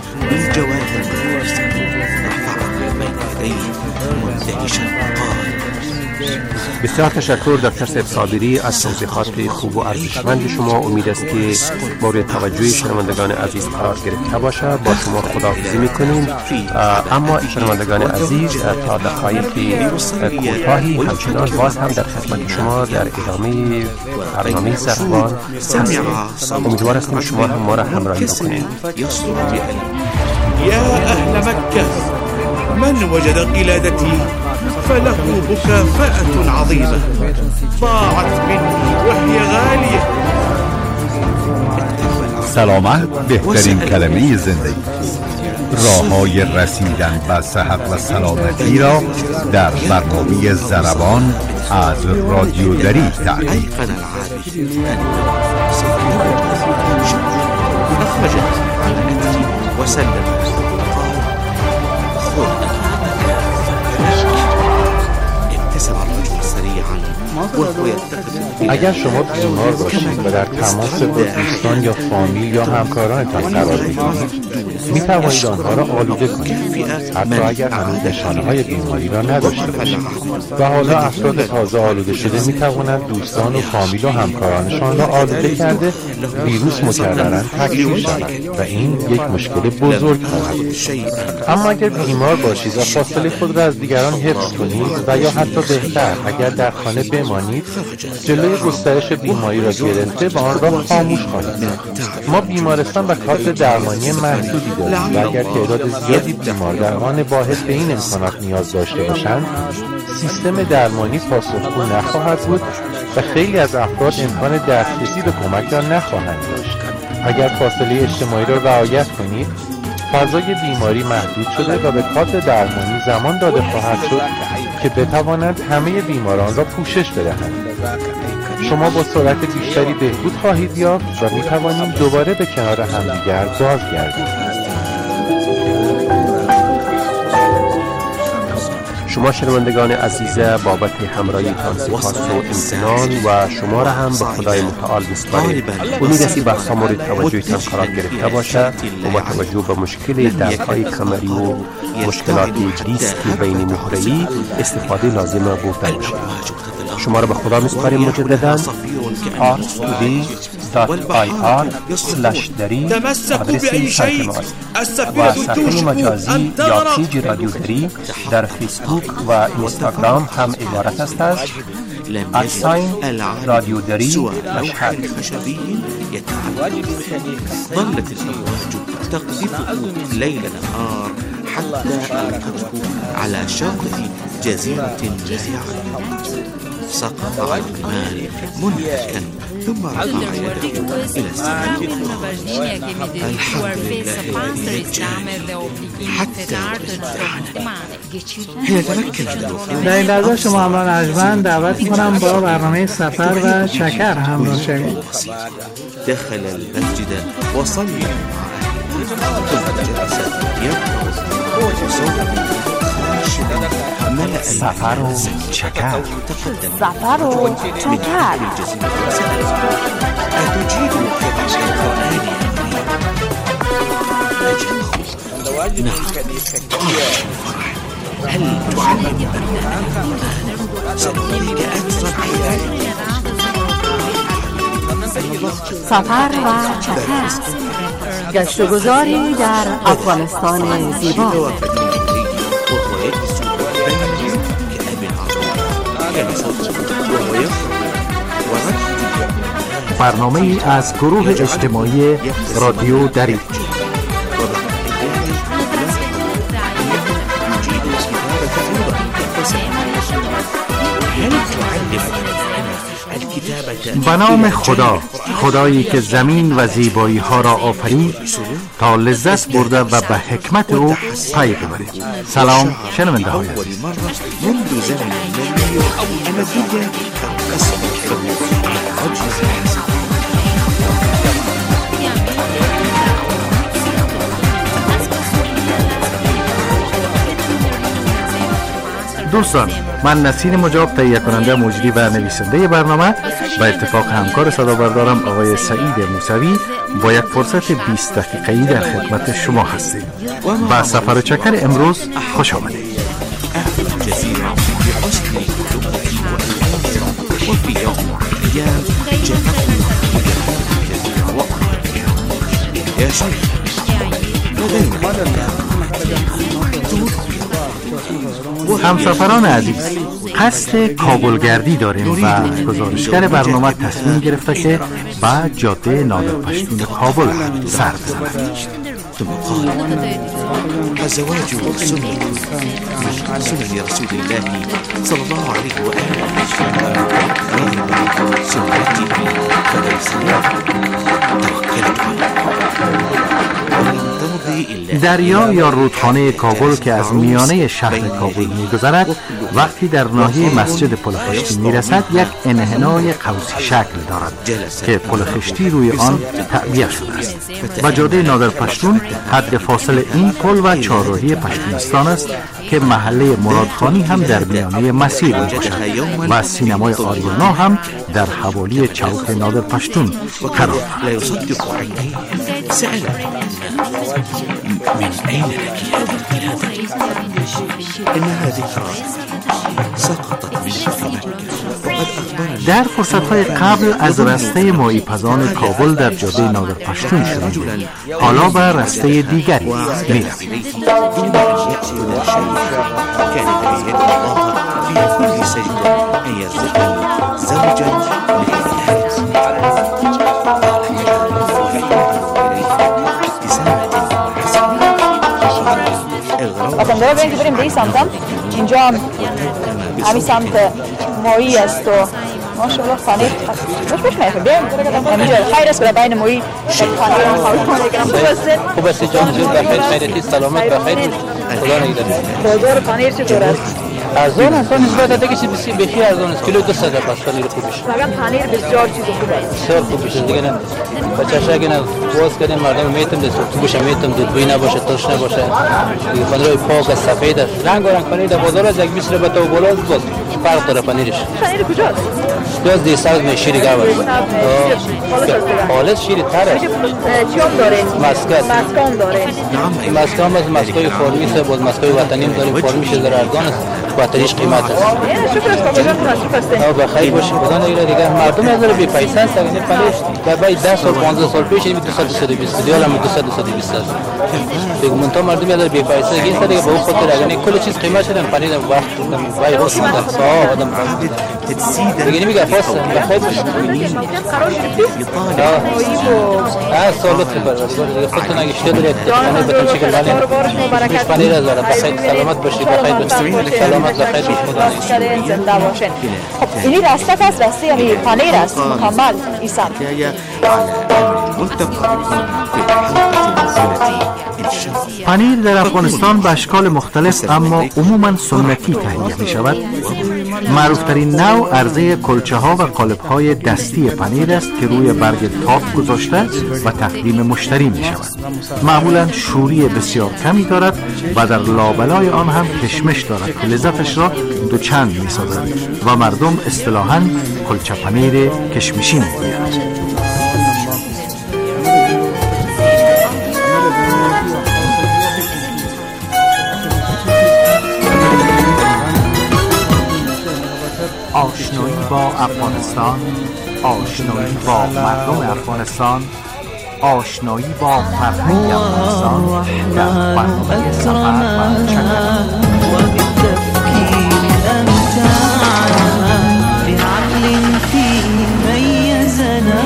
بالجواهر رفع بين يديه مندهشا قال بسیار تشکر دکتر صاحب صابری از توضیحات خوب و ارزشمند شما. امید است که مورد توجه شنوندگان عزیز قرار گرفته باشه. با شما خداحافظی میکنیم، اما شنوندگان عزیز تا دقایق کوتاهی همچنان باز هم در خدمت شما در ادامه برنامه زربان هستیم. امیدوار هستیم شما هم ما را همراهی بکنید. يا أهل مكة، من وجد قلادتي فله مكافأة عظيمة ضاعت مني وهي غالية. سلامت بهترین کلمه زندگی. راه‌های رسیدن به صحت و سلامتی را در برنامه زربان از رادیو دری تقدیم. وسلم اگر شما بیمار باشید و در تماس با دوستان یا فامیل یا همکارانتان قرار بگیرید، می توانید آنها را آلوده کنید، حتی اگر هنوز نشانه‌های بیماری را نداشته باشید. و حالا افراد تازه آلوده شده می توانند دوستان و فامیل و همکارانشان را آلوده کرده ویروس مکرراً تکثیر شود و این یک مشکل بزرگ خواهد بود. اما اگر بیمار باشید و فاصله خود را از دیگران حفظ کنید و یا حتی بهتر اگر در خانه بمانید، جلوی گسترش بیماری را گرفته و آن را خاموش کنید. ما بیمارستان و کادر درمانی محدودی داریم و اگر تعداد زیادی بیمار در آن واحد به این امکانات نیاز داشته باشند، سیستم درمانی پاسخگو نخواهد بود و خیلی از افراد امکان دسترسی به کمک را نخواهند داشت. اگر فاصله اجتماعی را رعایت کنید، فضای بیماری محدود شده و به کادر درمانی زمان داده خواهد شد که بتوانند همه بیماران را پوشش بدهند. شما با سرعت بیشتری بهبود خواهید یافت و می توانیم دوباره به کنار همدیگر بازگردیم. شما شنوندگان عزیز بابت همراهیتان سپاس و امتنان و شما را هم به خدای متعال می‌سپاریم. امید است بحث مورد توجهتان قرار گرفته باشد و با توجه به مشکل دردهای کمری و مشکلات دیسک بین مهره‌ای استفاده لازم بوده باشد. شما را به خدا می‌سپاریم. مجدداً rtv.ir/dari آدرس سایت ما و صفحه مجازی یا پیج رادیو دری در فیسبوک و اینستاگرام هم عبارت است از رادیو دری مشهد. ظلت الأمواج تقذفه ليل نهار حتى ألقته على شاطئ جزيرة جزيرة. سقط على المال منهكا ثم رفع يده إلى السماء. الحمد لله حتى حين تمكن در این لحظه شما همراه نجمن دعوت میکنم با برنامه سفر و شکر همراه شوید. دخل المسجد وصلى سفر و شکر. سفر و شکر. هل تعلم سنريك أكثر سفر و شکر. گشت و گذاری در افغانستان زیبا. برنامه از گروه اجتماعی رادیو دری. به نام خدا، خدایی که زمین و زیبایی ها را آفرید تا لذت برده و به حکمت او پی ببریم. سلام شنونده های عزیز. منذ زمن المدينة قسمت دوستان، من نسیم مجاب، تهیه کننده مجری و نویسنده برنامه، به اتفاق همکار صدا بردارم آقای سعید موسوی با یک فرصت 20 دقیقه‌ای در خدمت شما هستیم. با سفر و چکر امروز خوش آمدید. وفي يوم من الأيام جاءته جزيرة وقالت يا شيخ همسفران عزیز، قصد کابلگردی داریم و گزارشگر برنامه تصمیم گرفته که به جاده نادرپشتون کابل سر بزند. ثم قال الزواج سنة من سنن رسول الله صلى الله عليه وآله وسلم رغم سنته فليس توكلت دریا یا رودخانه کابل که از میانه شهر کابل می‌گذرد وقتی در ناحیه مسجد پل خشتی می‌رسد یک انحنای قوسی شکل دارد که پل خشتی روی آن تعبیه شده است و جاده نادرپشتون حد فاصل این پل و چهارراهی پشتونستان است که محله مرادخانی هم در میانه مسیر می‌باشد و سینمای آریانا هم در حوالی چوک نادرپشتون قرار دارد. من أين لك هذه القلادة؟ إنها ذكرى سقطت منك في مكة وقد أخبرني. در فرصت‌های قبل از رسته ماهیپزان کابل در جاده نادرپشتون شدیم. حالا به رسته دیگری می‌رویم. دون أن يأخذ شيئا كان يدعو الله في كل سجدة أن يرزقني زوجا مثل وطنداره بریم که بریم به این سمتم اینجا هم همین سمت مایی است و ماشاءالله پنیر خوش میشه بریم اینجا خیر است برای بین مایی پنیر هم خواهد کنم خوب است جان جون بخیر خیرتی سلامت بخیر خدا نگهدار بازار پنیر چطور است؟ ارزان است نسبت به کسی بسیار بخیر ارزان است کیلو 200 پس پنیر خوبش فقط پنیر بسیار چیز خوب است بسیار خوبش دیگه نه بچه‌ها اگه باز کنیم مردم میتونن دست خوبش میتونن دود بوی نباشه ترش نباشه دیگه پنیر پاک است سفید است رنگ پنیر در بازار از یک 20 روبه تا بالا باز فرق داره پنیرش پنیر کجاست؟ پیاز دی سال می شیری گاور خالص شیری تر است چیام داره؟ مسکات مسکام داره مسکام از مسکای فرمی است باز مسکای وطنی داره فرمیش در ارزان است با تریش قیمت است شکر است کاملا تشریف هستین بخیر باشید خدا نگهدار دیگه مردم از بی پیسه است یعنی پنیر در بعد 10 سال 15 سال پیش 200 ریال هم 220 است دیگه منتها مردم از بی پیسه این دیگه به خاطر یعنی کل چیز قیمت شدن پنیر وقت وای روز میاد صاحب آدم دیگه نمیگه فاس بخیر باشید سالت دیگه خودتون اگه اشتباه دارید پنیر بتون شکل دارید پنیر از بخیر سلامت باشید بخیر باشید سلامت بخیر باشید زنده باشین خب اینی رسته است رسته یعنی پنیر است مکمل ایسان پنیر در افغانستان به اشکال مختلف اما عموماً سنتی تهیه می شود. معروفترین نوع عرضه کلچه ها و قالب های دستی پنیر است که روی برگ تاق گذاشته و تقدیم مشتری می شود. معمولاً شوری بسیار کمی دارد و در لابلای آن هم کشمش دارد که لذتش را دوچند می سازد و مردم اصطلاحاً کلچه پنیر کشمشی می گویند. آشنایی با افغانستان، آشنایی با مردم افغانستان، آشنایی با فرهنگ افغانستان در برنامه سفر و چکر. وبالتفكير أمتعنا بعقل فيه ميزنا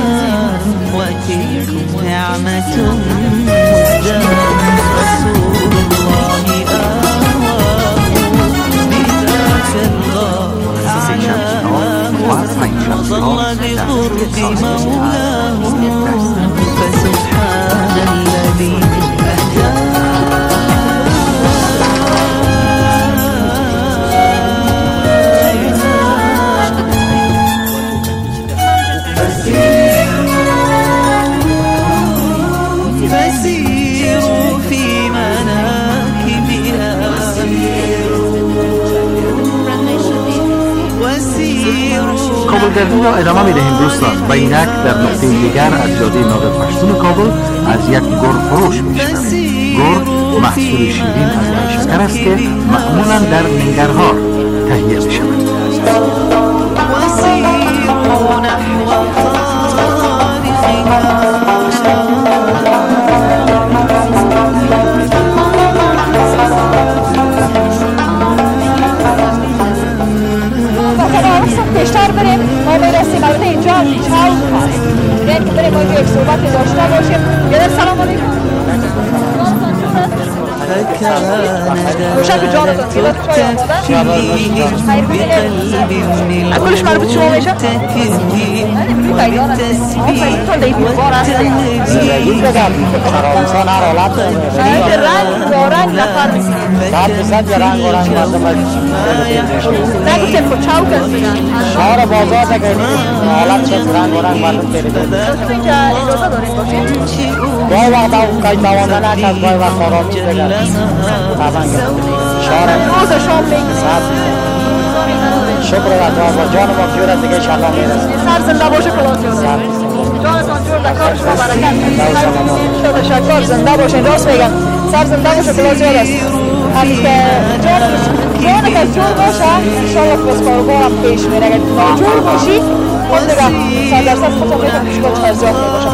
وتلك نعمة مزدانا رسول الله آواه بذاك الله وظل بقرب مولاه فسبحان الذي فسيروا في مناكبها کابلگردی را ادامه می‌دهیم دوستان و اینک در نقطه دیگر از جاده نادرپشتون کابل از یک گرگ فروش می‌شنویم. گرگ محصول شیرین از نیشکر است که معمولاً در ننگرهار تهیه می‌شود. روشن که جانتون سیلات چای آماده کلش مربوط شما میشه؟ نمیدونی پیدان هست پیدان دیگه بیربار هست زندگی بگم فرامسان هر حالت رنگ با رنگ نفر میسید 100% رنگ و رنگ مردم نگو تلفو چاوک هست بگن شهر بازار نگه حالت شد رنگ و رنگ مردم تریده دوستون اینجا اجازه دارید باشید؟ گاهی وقت کاش دوانده نکرد گاهی وقت آرامی بگن شهر روز شام بگید شکر با جان ما جور دیگه انشاءالله میرسیم سر زنده باشه کلاس جان جانتان جور در کار شما برکت تشکر زنده باشین راست میگم سر زنده باشه کلاس یاد است همین که جان که جور باشه انشاءالله بس کاربارم پیش میره اگر جور باشی خود دیگه 100% خودم میتونم مشکل فرزیات میباشم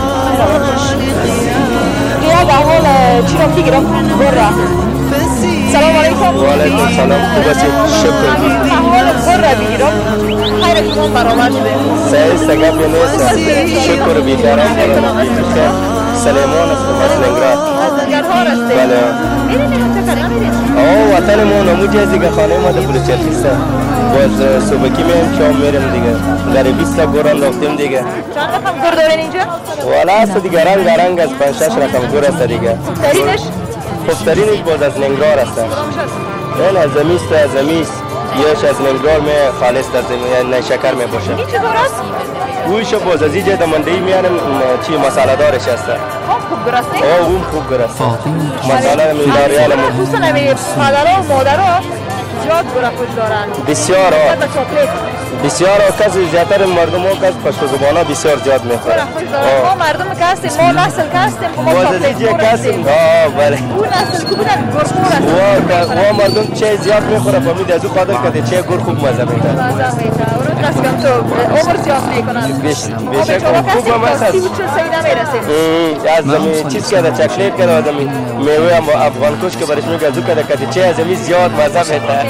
دیگه در حال چی رو بگیرم برا سلام علیکم و علیکم سلام خوب هستید شکر حال برا بگیرم خیر شما برابر شده سعی سگب نیست شکر بیکارم سلیمان است از ننگرهار از ننگرهار هستید بله میرین چه کار میرین وطن ما نموجه دیگه خانه ما در بلوچستان باز صبحکی میریم شام میریم دیگه در 20 گوران رفتیم دیگه چند رقم گور دارین اینجا والا است دیگه رنگ از 5-6 رقم گور است دیگه ترینش خوبترینش باز از ننگرهار است این از زمیست از زمیست یهش از ننگرهار می خالص از یعنی شکر می باشه این چطور است گوش باز از اینجا دمندهی میارن چی مساله دارش است خوب گرسته اون خوب گرسته مساله من داریال خصوصا نمی پدرها و مادرها زیاد گرفت دارن بسیار بسیار کسی زیادتر مردم ها کس پشت زبانه بسیار زیاد میخوره ما مردم که هستیم ما نسل که هستیم ما چاکلیت هستیم بله اون نسل که بودن گرخور هستیم و مردم چه زیاد میخوره فهمید از او قادر کرده چه گر خوب مزه میده مزه میده اون دست کم تو عمر زیاد میکنن بیشک خوب هم هست از زمین چیز کرده چاکلیت کرده از زمین میوه هم افغان کش که برش میگه از او کرده چه از زمین زیاد مزه میده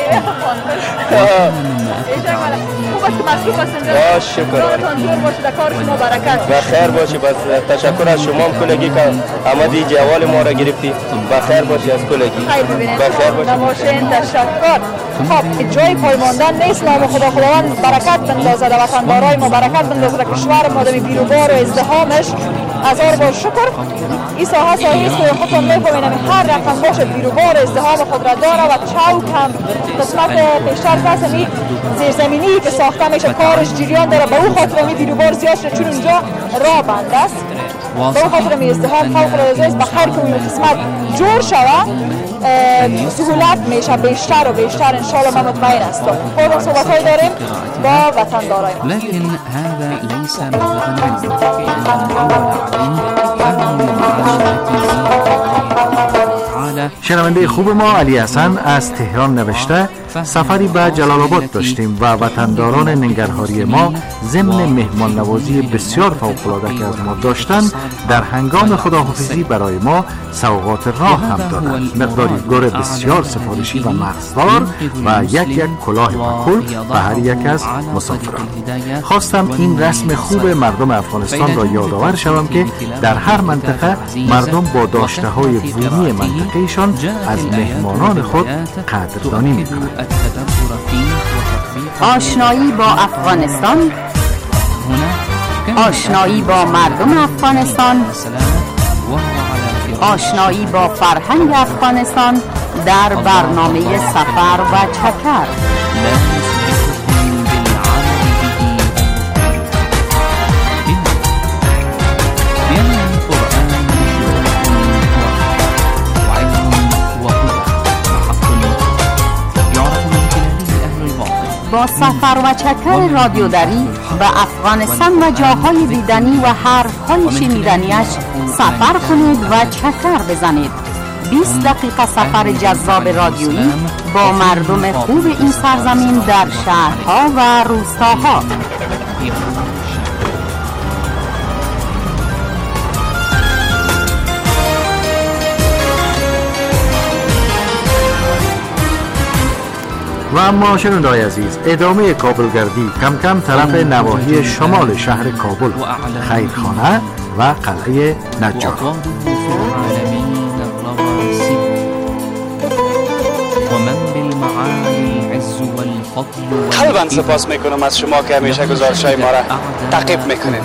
مصروف هستند شکر جور باشه در کار شما برکت بخیر باشی بس تشکر از شما کلگی که آمدی جوال ما را گرفتی بخیر باشی از کلگی خیر ببینید بخیر باشی نماشین تشکر خب جای پای ماندن نیست نام خداوند برکت بندازه در وطندارای ما برکت بندازه در کشور ما در بیروبار و ازدحامش هزار بار شکر این ساحه ساحه است که خودتون میفهمین هر رقم باشه بیروبار ازدحام خود را داره و چوک هم قسمت پیشتر قسمی زیرزمینی که ساخته میشه کارش جریان داره به او خاطر می بیروبار زیاد شده چون اونجا راه بند است به او خاطر می ازدحام فوق العاده است بخیر که اون قسمت جور شود سهولت میشه بیشتر و بیشتر انشالله ما مطمئن هستم خودم صحبت‌هایی داریم با وطندارای ما لكن هذا ليس مبلغا عنه لأن أول عام شنونده خوب ما علی حسن از تهران نوشته سفری به جلال آباد داشتیم و وطنداران ننگرهاری ما ضمن مهمان نوازی بسیار فوق‌العاده که از ما داشتند در هنگام خداحافظی برای ما سوغات راه هم دادند مقداری گور بسیار سفارشی و مغزدار و یک کلاه مکول به هر یک از مسافران. خواستم این رسم خوب مردم افغانستان را یادآور شوم که در هر منطقه مردم با داشته های بومی منطقه ایشان از مهمانان خود قدردانی می‌کنند. آشنایی با افغانستان، آشنایی با مردم افغانستان، آشنایی با فرهنگ افغانستان در برنامه سفر و چکر. با سفر و چکر رادیو دری به افغانستان و جاهای دیدنی و حرفهای شنیدنیش سفر کنید و چکر بزنید. 20 دقیقه سفر جذاب رادیویی با مردم خوب این سرزمین در شهرها و روستاها. و اما شنونده‌های عزیز ادامه کابلگردی کم کم طرف نواحی شمال شهر کابل خیرخانه و قلعه نجار. قلباً سپاس میکنم از شما که همیشه گزارش‌های ما را تعقیب میکنید.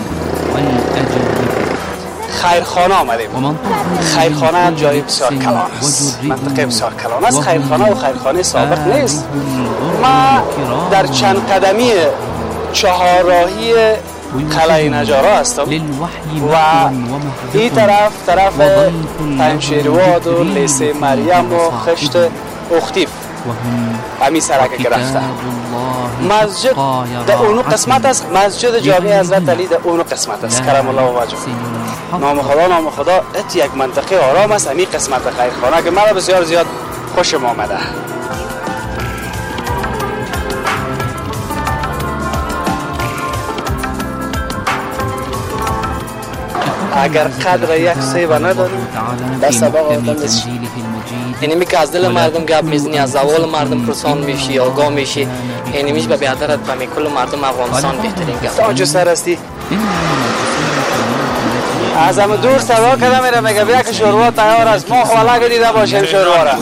خیرخانه آمدیم. خیرخانه جای بسیار کلان است، منطقه بسیار کلان است. خیرخانه و خیرخانه سابق نیست. ما در چند قدمی چهارراهی قلعه نجارا هستم و این طرف پنشیرواد و لیسه مریم و خشت اختیف همین سرکه که رفته. مسجد در اونو قسمت است. مسجد جامع حضرت علی در اونو قسمت است. کرم الله وجهه. نام خدا ات یک منطقه آرام است. همین قسمت خیرخانه که مرا بسیار زیاد خوشم آمده. اگر قدر یک سیب نداریم دست با آدم نیست. یعنی که از دل مردم گپ میزنی، از زوال مردم پرسان میشی، آگاه میشی، یعنی میش به بیادرت به کل مردم افغانستان بهترین گپ. تاج سر هستی. از هم دور صدا کردم میره میگه بیا که شوروا تیار است. ما خوالا دیده باشیم شوروا را.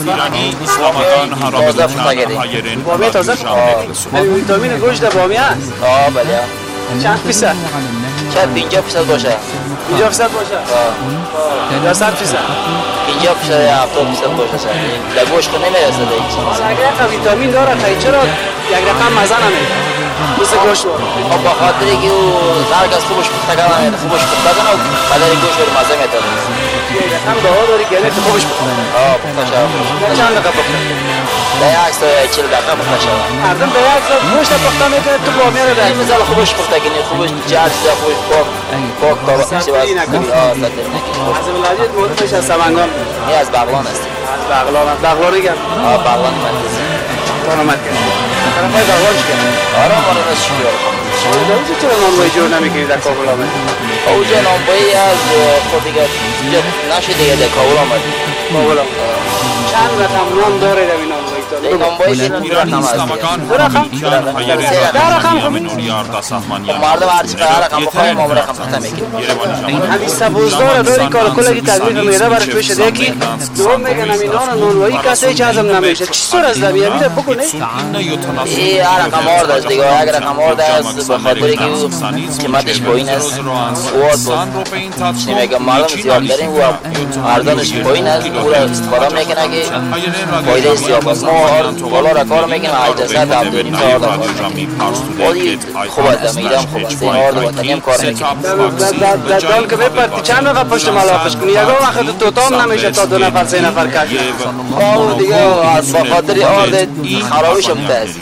تازه فتاگیری. بامی تازه؟ ویتامین گوشت بامی هست؟ بله. چند فیصد؟ شاید 50% باشه. 50% باشه؟ یا 100%؟ 50% یا 70% باشه. لگوش که نمیرسه دیگه. اگر ویتامین داره تا چرا یک رقم مزه نمیده؟ مثل گوشت خب به خاطری که هر کس خوبش پخته کنه، خوبش پخته کنه و بدن گوشت رو مزه میده. یک رقم دعا داری که تو خوبش پخته. پخته شد. چند دقیقه پخته؟ در یک ساعت 40 دقیقه پخته شد. مردم در یک ساعت گوشت پخته میکنه تو بامی رو در. مثلا خوبش پخته کنی، خوبش جلد خوبش پاک سطحی نکنی. از ولایت معروفش از سمنگان. این از بغلان است. از بغلان. بغلانی گرد؟ بغلان مرکزی. آرامت کرد. طرفای بغلان چی کرد؟ آرام است شکر. چرا نانوایی جور نمیکنی در کابل آمد؟ اوجه نانوایی از خود دیگه نشه دیگه در کابل آمد. کابل آمد. چند رقم نان داره در این نانوایی؟ نانوایی که دو رقم است. دو رقم؟ در رقم خب مردم هرچی هر رقم بخواهی ما رقم پخته میکنیم. همین سبوزدار داری کار کلگی تقریب میره برش بشه دیگه دوم میگن همین نانوایی کسی هیچ هضم نمیشه. چی سر از دمیه میره بکنه؟ این هر رقم آرد است دیگه. یک رقم آرد است به خاطری که قیمتش پایین است. نمیگم مردم زیاد داریم و ارزانش پایین است. او را استفاده میکنه که فایده زیاد است. ما بالا را کار میکنیم 800 عبدالیم تا آرد بودی خوب است. میدم خوب است. این آرد وطنی هم کار میکنیم. در دان که بپرتی چند نفر پشت ملافش کنی؟ یکا وقت توتام نمیشه تا 2 نفر 3 نفر کش. ما دیگه از بخاطر آرد خرابش بوده است.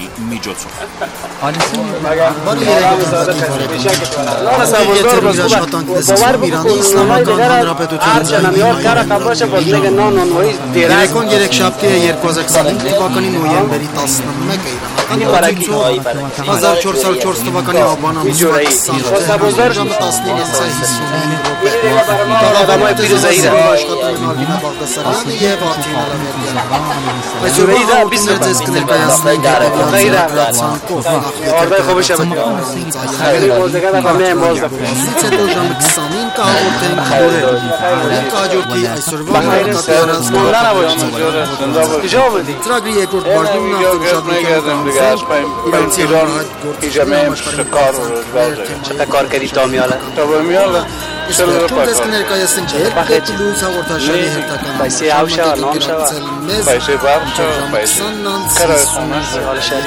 Gerekon gerek şaptiye yer Kazakstan'ın tıbakani noyemberi tasnım mekayra. 1400 tıbakani abana Uzbekistan. Jamı tasnım etse hissuni. Tağavarı tezahir başkatı nalina Bağdasaryan ye vatin ala verdiler. Ve sonra bunlar tezkinir kayasını gerek آرده خوبش هم خیلی موزدگه در فهمه موز دفت سیچه تو جامع کسانین که آورتن دوره این که آجورتی ایسروا مرکتی راز مولا نباشم کجا بودی؟ تراگری یک رود بردیم نفتر شد ایران ایجامه شکار چقدر کار کردی تا میاله؟ تا میاله چون دست کنه کایستن چه یک کلو سوارتا شدی هرتاکن پیسی او شوا نام شوا پیسی بار شوا پیسی قرار خونه حال شریک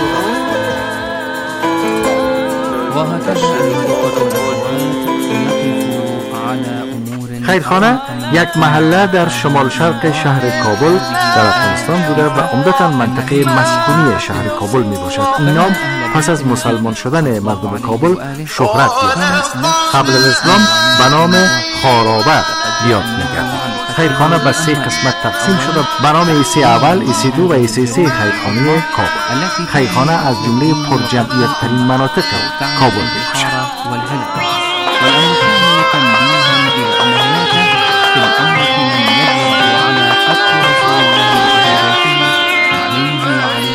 خیرخانه یک محله در شمال شرق شهر کابل در افغانستان بوده و عمدتاً منطقه مسکونی شهر کابل می باشد. این نام پس از مسلمان شدن مردم کابل شهرت یافت. قبل از اسلام به نام خارابه یاد می‌گردد. خیرخانه به 3 قسمت تقسیم شده به نام ایسی اول، ایسی 2 و ایسی 3 خیرخانه کابل. خیرخانه از جمله پرجمعیت ترین مناطق کابل می باشد.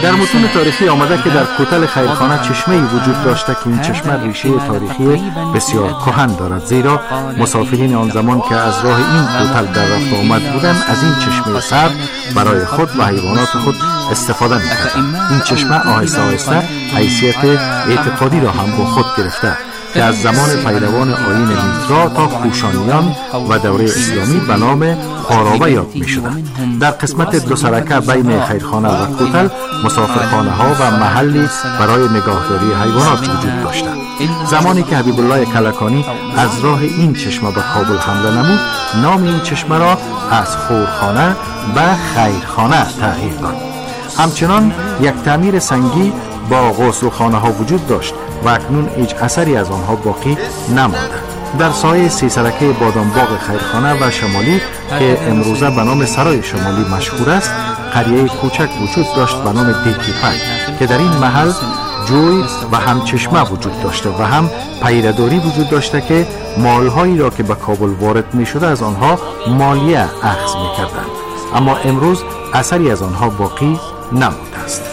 در متون تاریخی آمده که در کوتل خیرخانه چشمه‌ای وجود داشته که این چشمه ریشه تاریخی بسیار کهن دارد، زیرا مسافرین آن زمان که از راه این کوتل در رفت آمد بودند از این چشمه سرد برای خود و حیوانات خود استفاده می‌کردند. این چشمه آهسته آهسته حیثیت اعتقادی را هم با خود گرفته که از زمان پیروان آیین میترا تا کوشانیان و دوره اسلامی به نام خارابه یاد می شده. در قسمت دو سرکه بین خیرخانه و کوتل مسافرخانه ها و محلی برای نگاهداری حیوانات وجود داشته. زمانی که حبیب الله کلکانی از راه این چشمه به کابل حمله نمود، نام این چشمه را از خورخانه به خیرخانه تغییر داد. همچنان یک تعمیر سنگی با غسلخانه ها وجود داشت و اکنون هیچ اثری از آنها باقی نمانده. در سایه سی سرکه بادامباغ خیرخانه و شمالی که امروزه به نام سرای شمالی مشهور است، قریه کوچک وجود داشت به نام دیکیپک که در این محل جوی و هم چشمه وجود داشته و هم پیرداری وجود داشته که مالهایی را که به کابل وارد می شده از آنها مالیه اخذ می کردند، اما امروز اثری از آنها باقی نمانده است.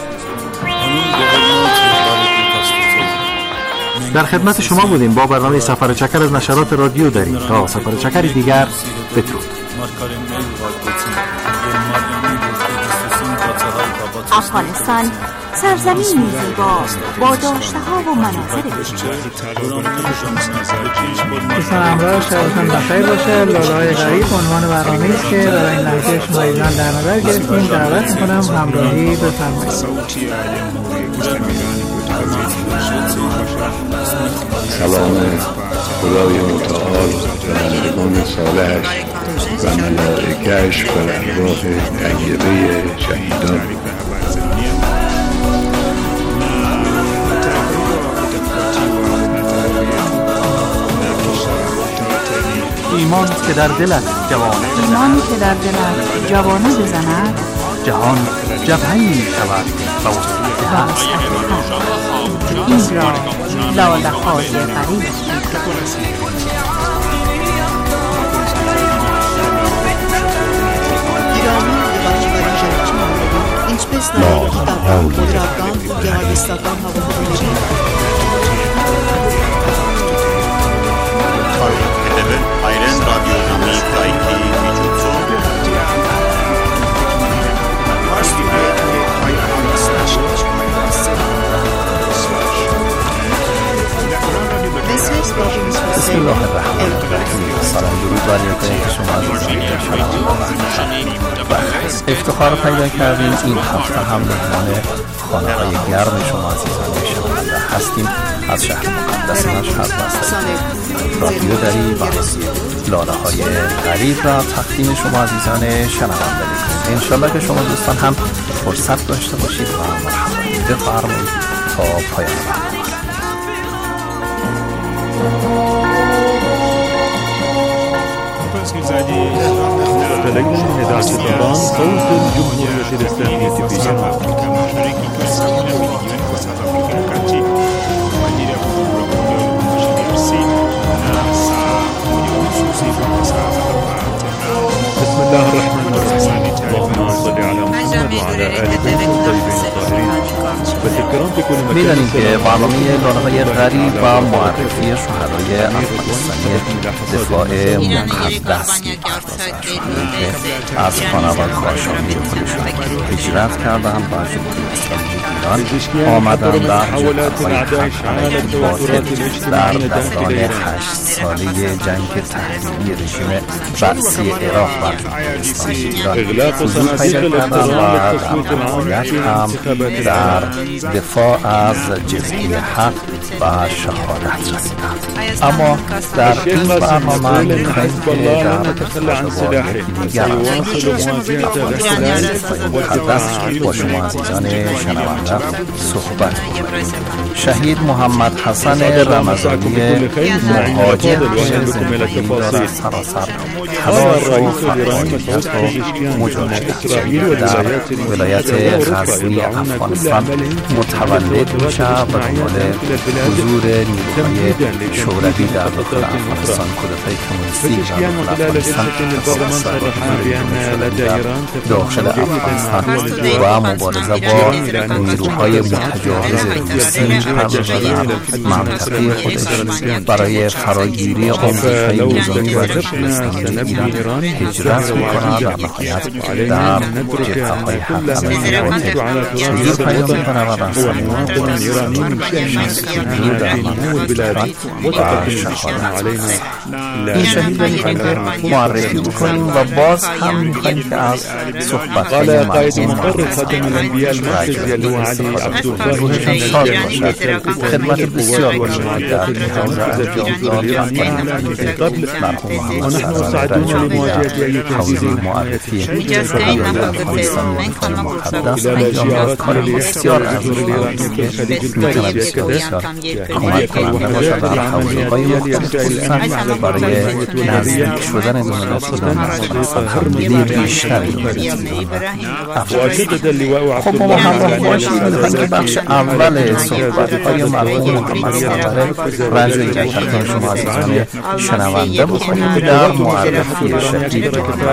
در خدمت شما بودیم با برنامه سفر چکر از نشرات رادیو دری. تا سفر چکر دیگر بدرود. افغانستان سرزمینی زیبا با داشته‌ها و مناظر دوستان همراه شبتان بخیر باشه. لاله‌های غریب عنوان برنامه‌ای است که برای این لحظه شما ایران در نظر گرفتیم. دعوت می‌کنم همراهی بفرمایید. سلام خدای متعال و بندگان صالحش و ملائکه‌اش و ارواح طیبه شهیدان. ایمان که در دلت جوانه بزند جهان جبهه‌ای می شود با وسط این را لاله های غریب بسم الله الرحمن الرحیم. سلام درود بر یکایک شما عزیزان. افتخار پیدا کردیم این هفته هم مهمان خانه های گرم شما عزیزان شنونده هستیم از شهر مقدس مشهد رادیو دری و لاله های غریب را تقدیم شما عزیزان شنونده میکنیم. انشالله که شما دوستان هم فرصت داشته باشید و مرحبا بفرمایید تا پایان برنامه. تلقي نداء طهران صوت الجمهورية الإسلامية في بسم الله الرحمن الرحيم. اللهم صل على محمد وعلى آل بيته الطيبين الطاهرين. می‌دانیم که برنامه لاله‌های غریب و معرفی شهدای افغانستانی دفاع مقدس می‌پردازد که از خانواده کاشانی خودشان هجرت کردند و جمهوری اسلامی ایران آمدند در جبهه‌های حمله باطل در دوران 8 ساله جنگ تحریمی رژیم رأسی عراق بر جمهوری ایران حضور پیدا کردند و در نهایت هم در دفاع از جبهه حق و شهادت رسیدند. اما در این برنامه می‌خواهیم که در ارتباط دیگر مقدس با شما عزیزان شنونده صحبت کنیم. شهید محمد حسن رمضانی مهاجر که زندگی دارد سراسر تلاش و فعالیت و مجاهدت در ولایت غزنی افغانستان متولد میشه و دنبال حضور نیروهای شوروی در نقطات أخرى. بزشكيان وخلال جلسة البرلمان صرحا بأن لدى إيران داخل افغانستان و مبارزه با نیروهای متجاوز روسی هم منطقه خودش برای فراگیری آمریکای نظامی و اسلامی ایران هجرت می‌کند و نهایت در جبهه‌های حق علیه پیام می‌کند و مواطن إيراني من شأنه في نمو البلاد وتقدم علينا. این شهید معرفی بکنیم و باز هم می‌خواهیم که از صحبت قال قائد مقر خاتم الأنبياء المركزي اللواء علي عبد الله خدمت بسیار باشد ونحن سعدون لمواجهة أي تهديد معرفی شهید افغانستانی مقدس انجام کار بسیار ارزشمندی که می‌تواند بسیار کمک کننده باشد در حوزه‌های مختلف برای نزدیک شدن دو ملت‌ها همدلی بیشتری خب ما همراه باشید که بخش اول صحبت‌های مرحوم محمد صفر رجوع یک شما عزیزان شنونده بکنیم در معرفی شهید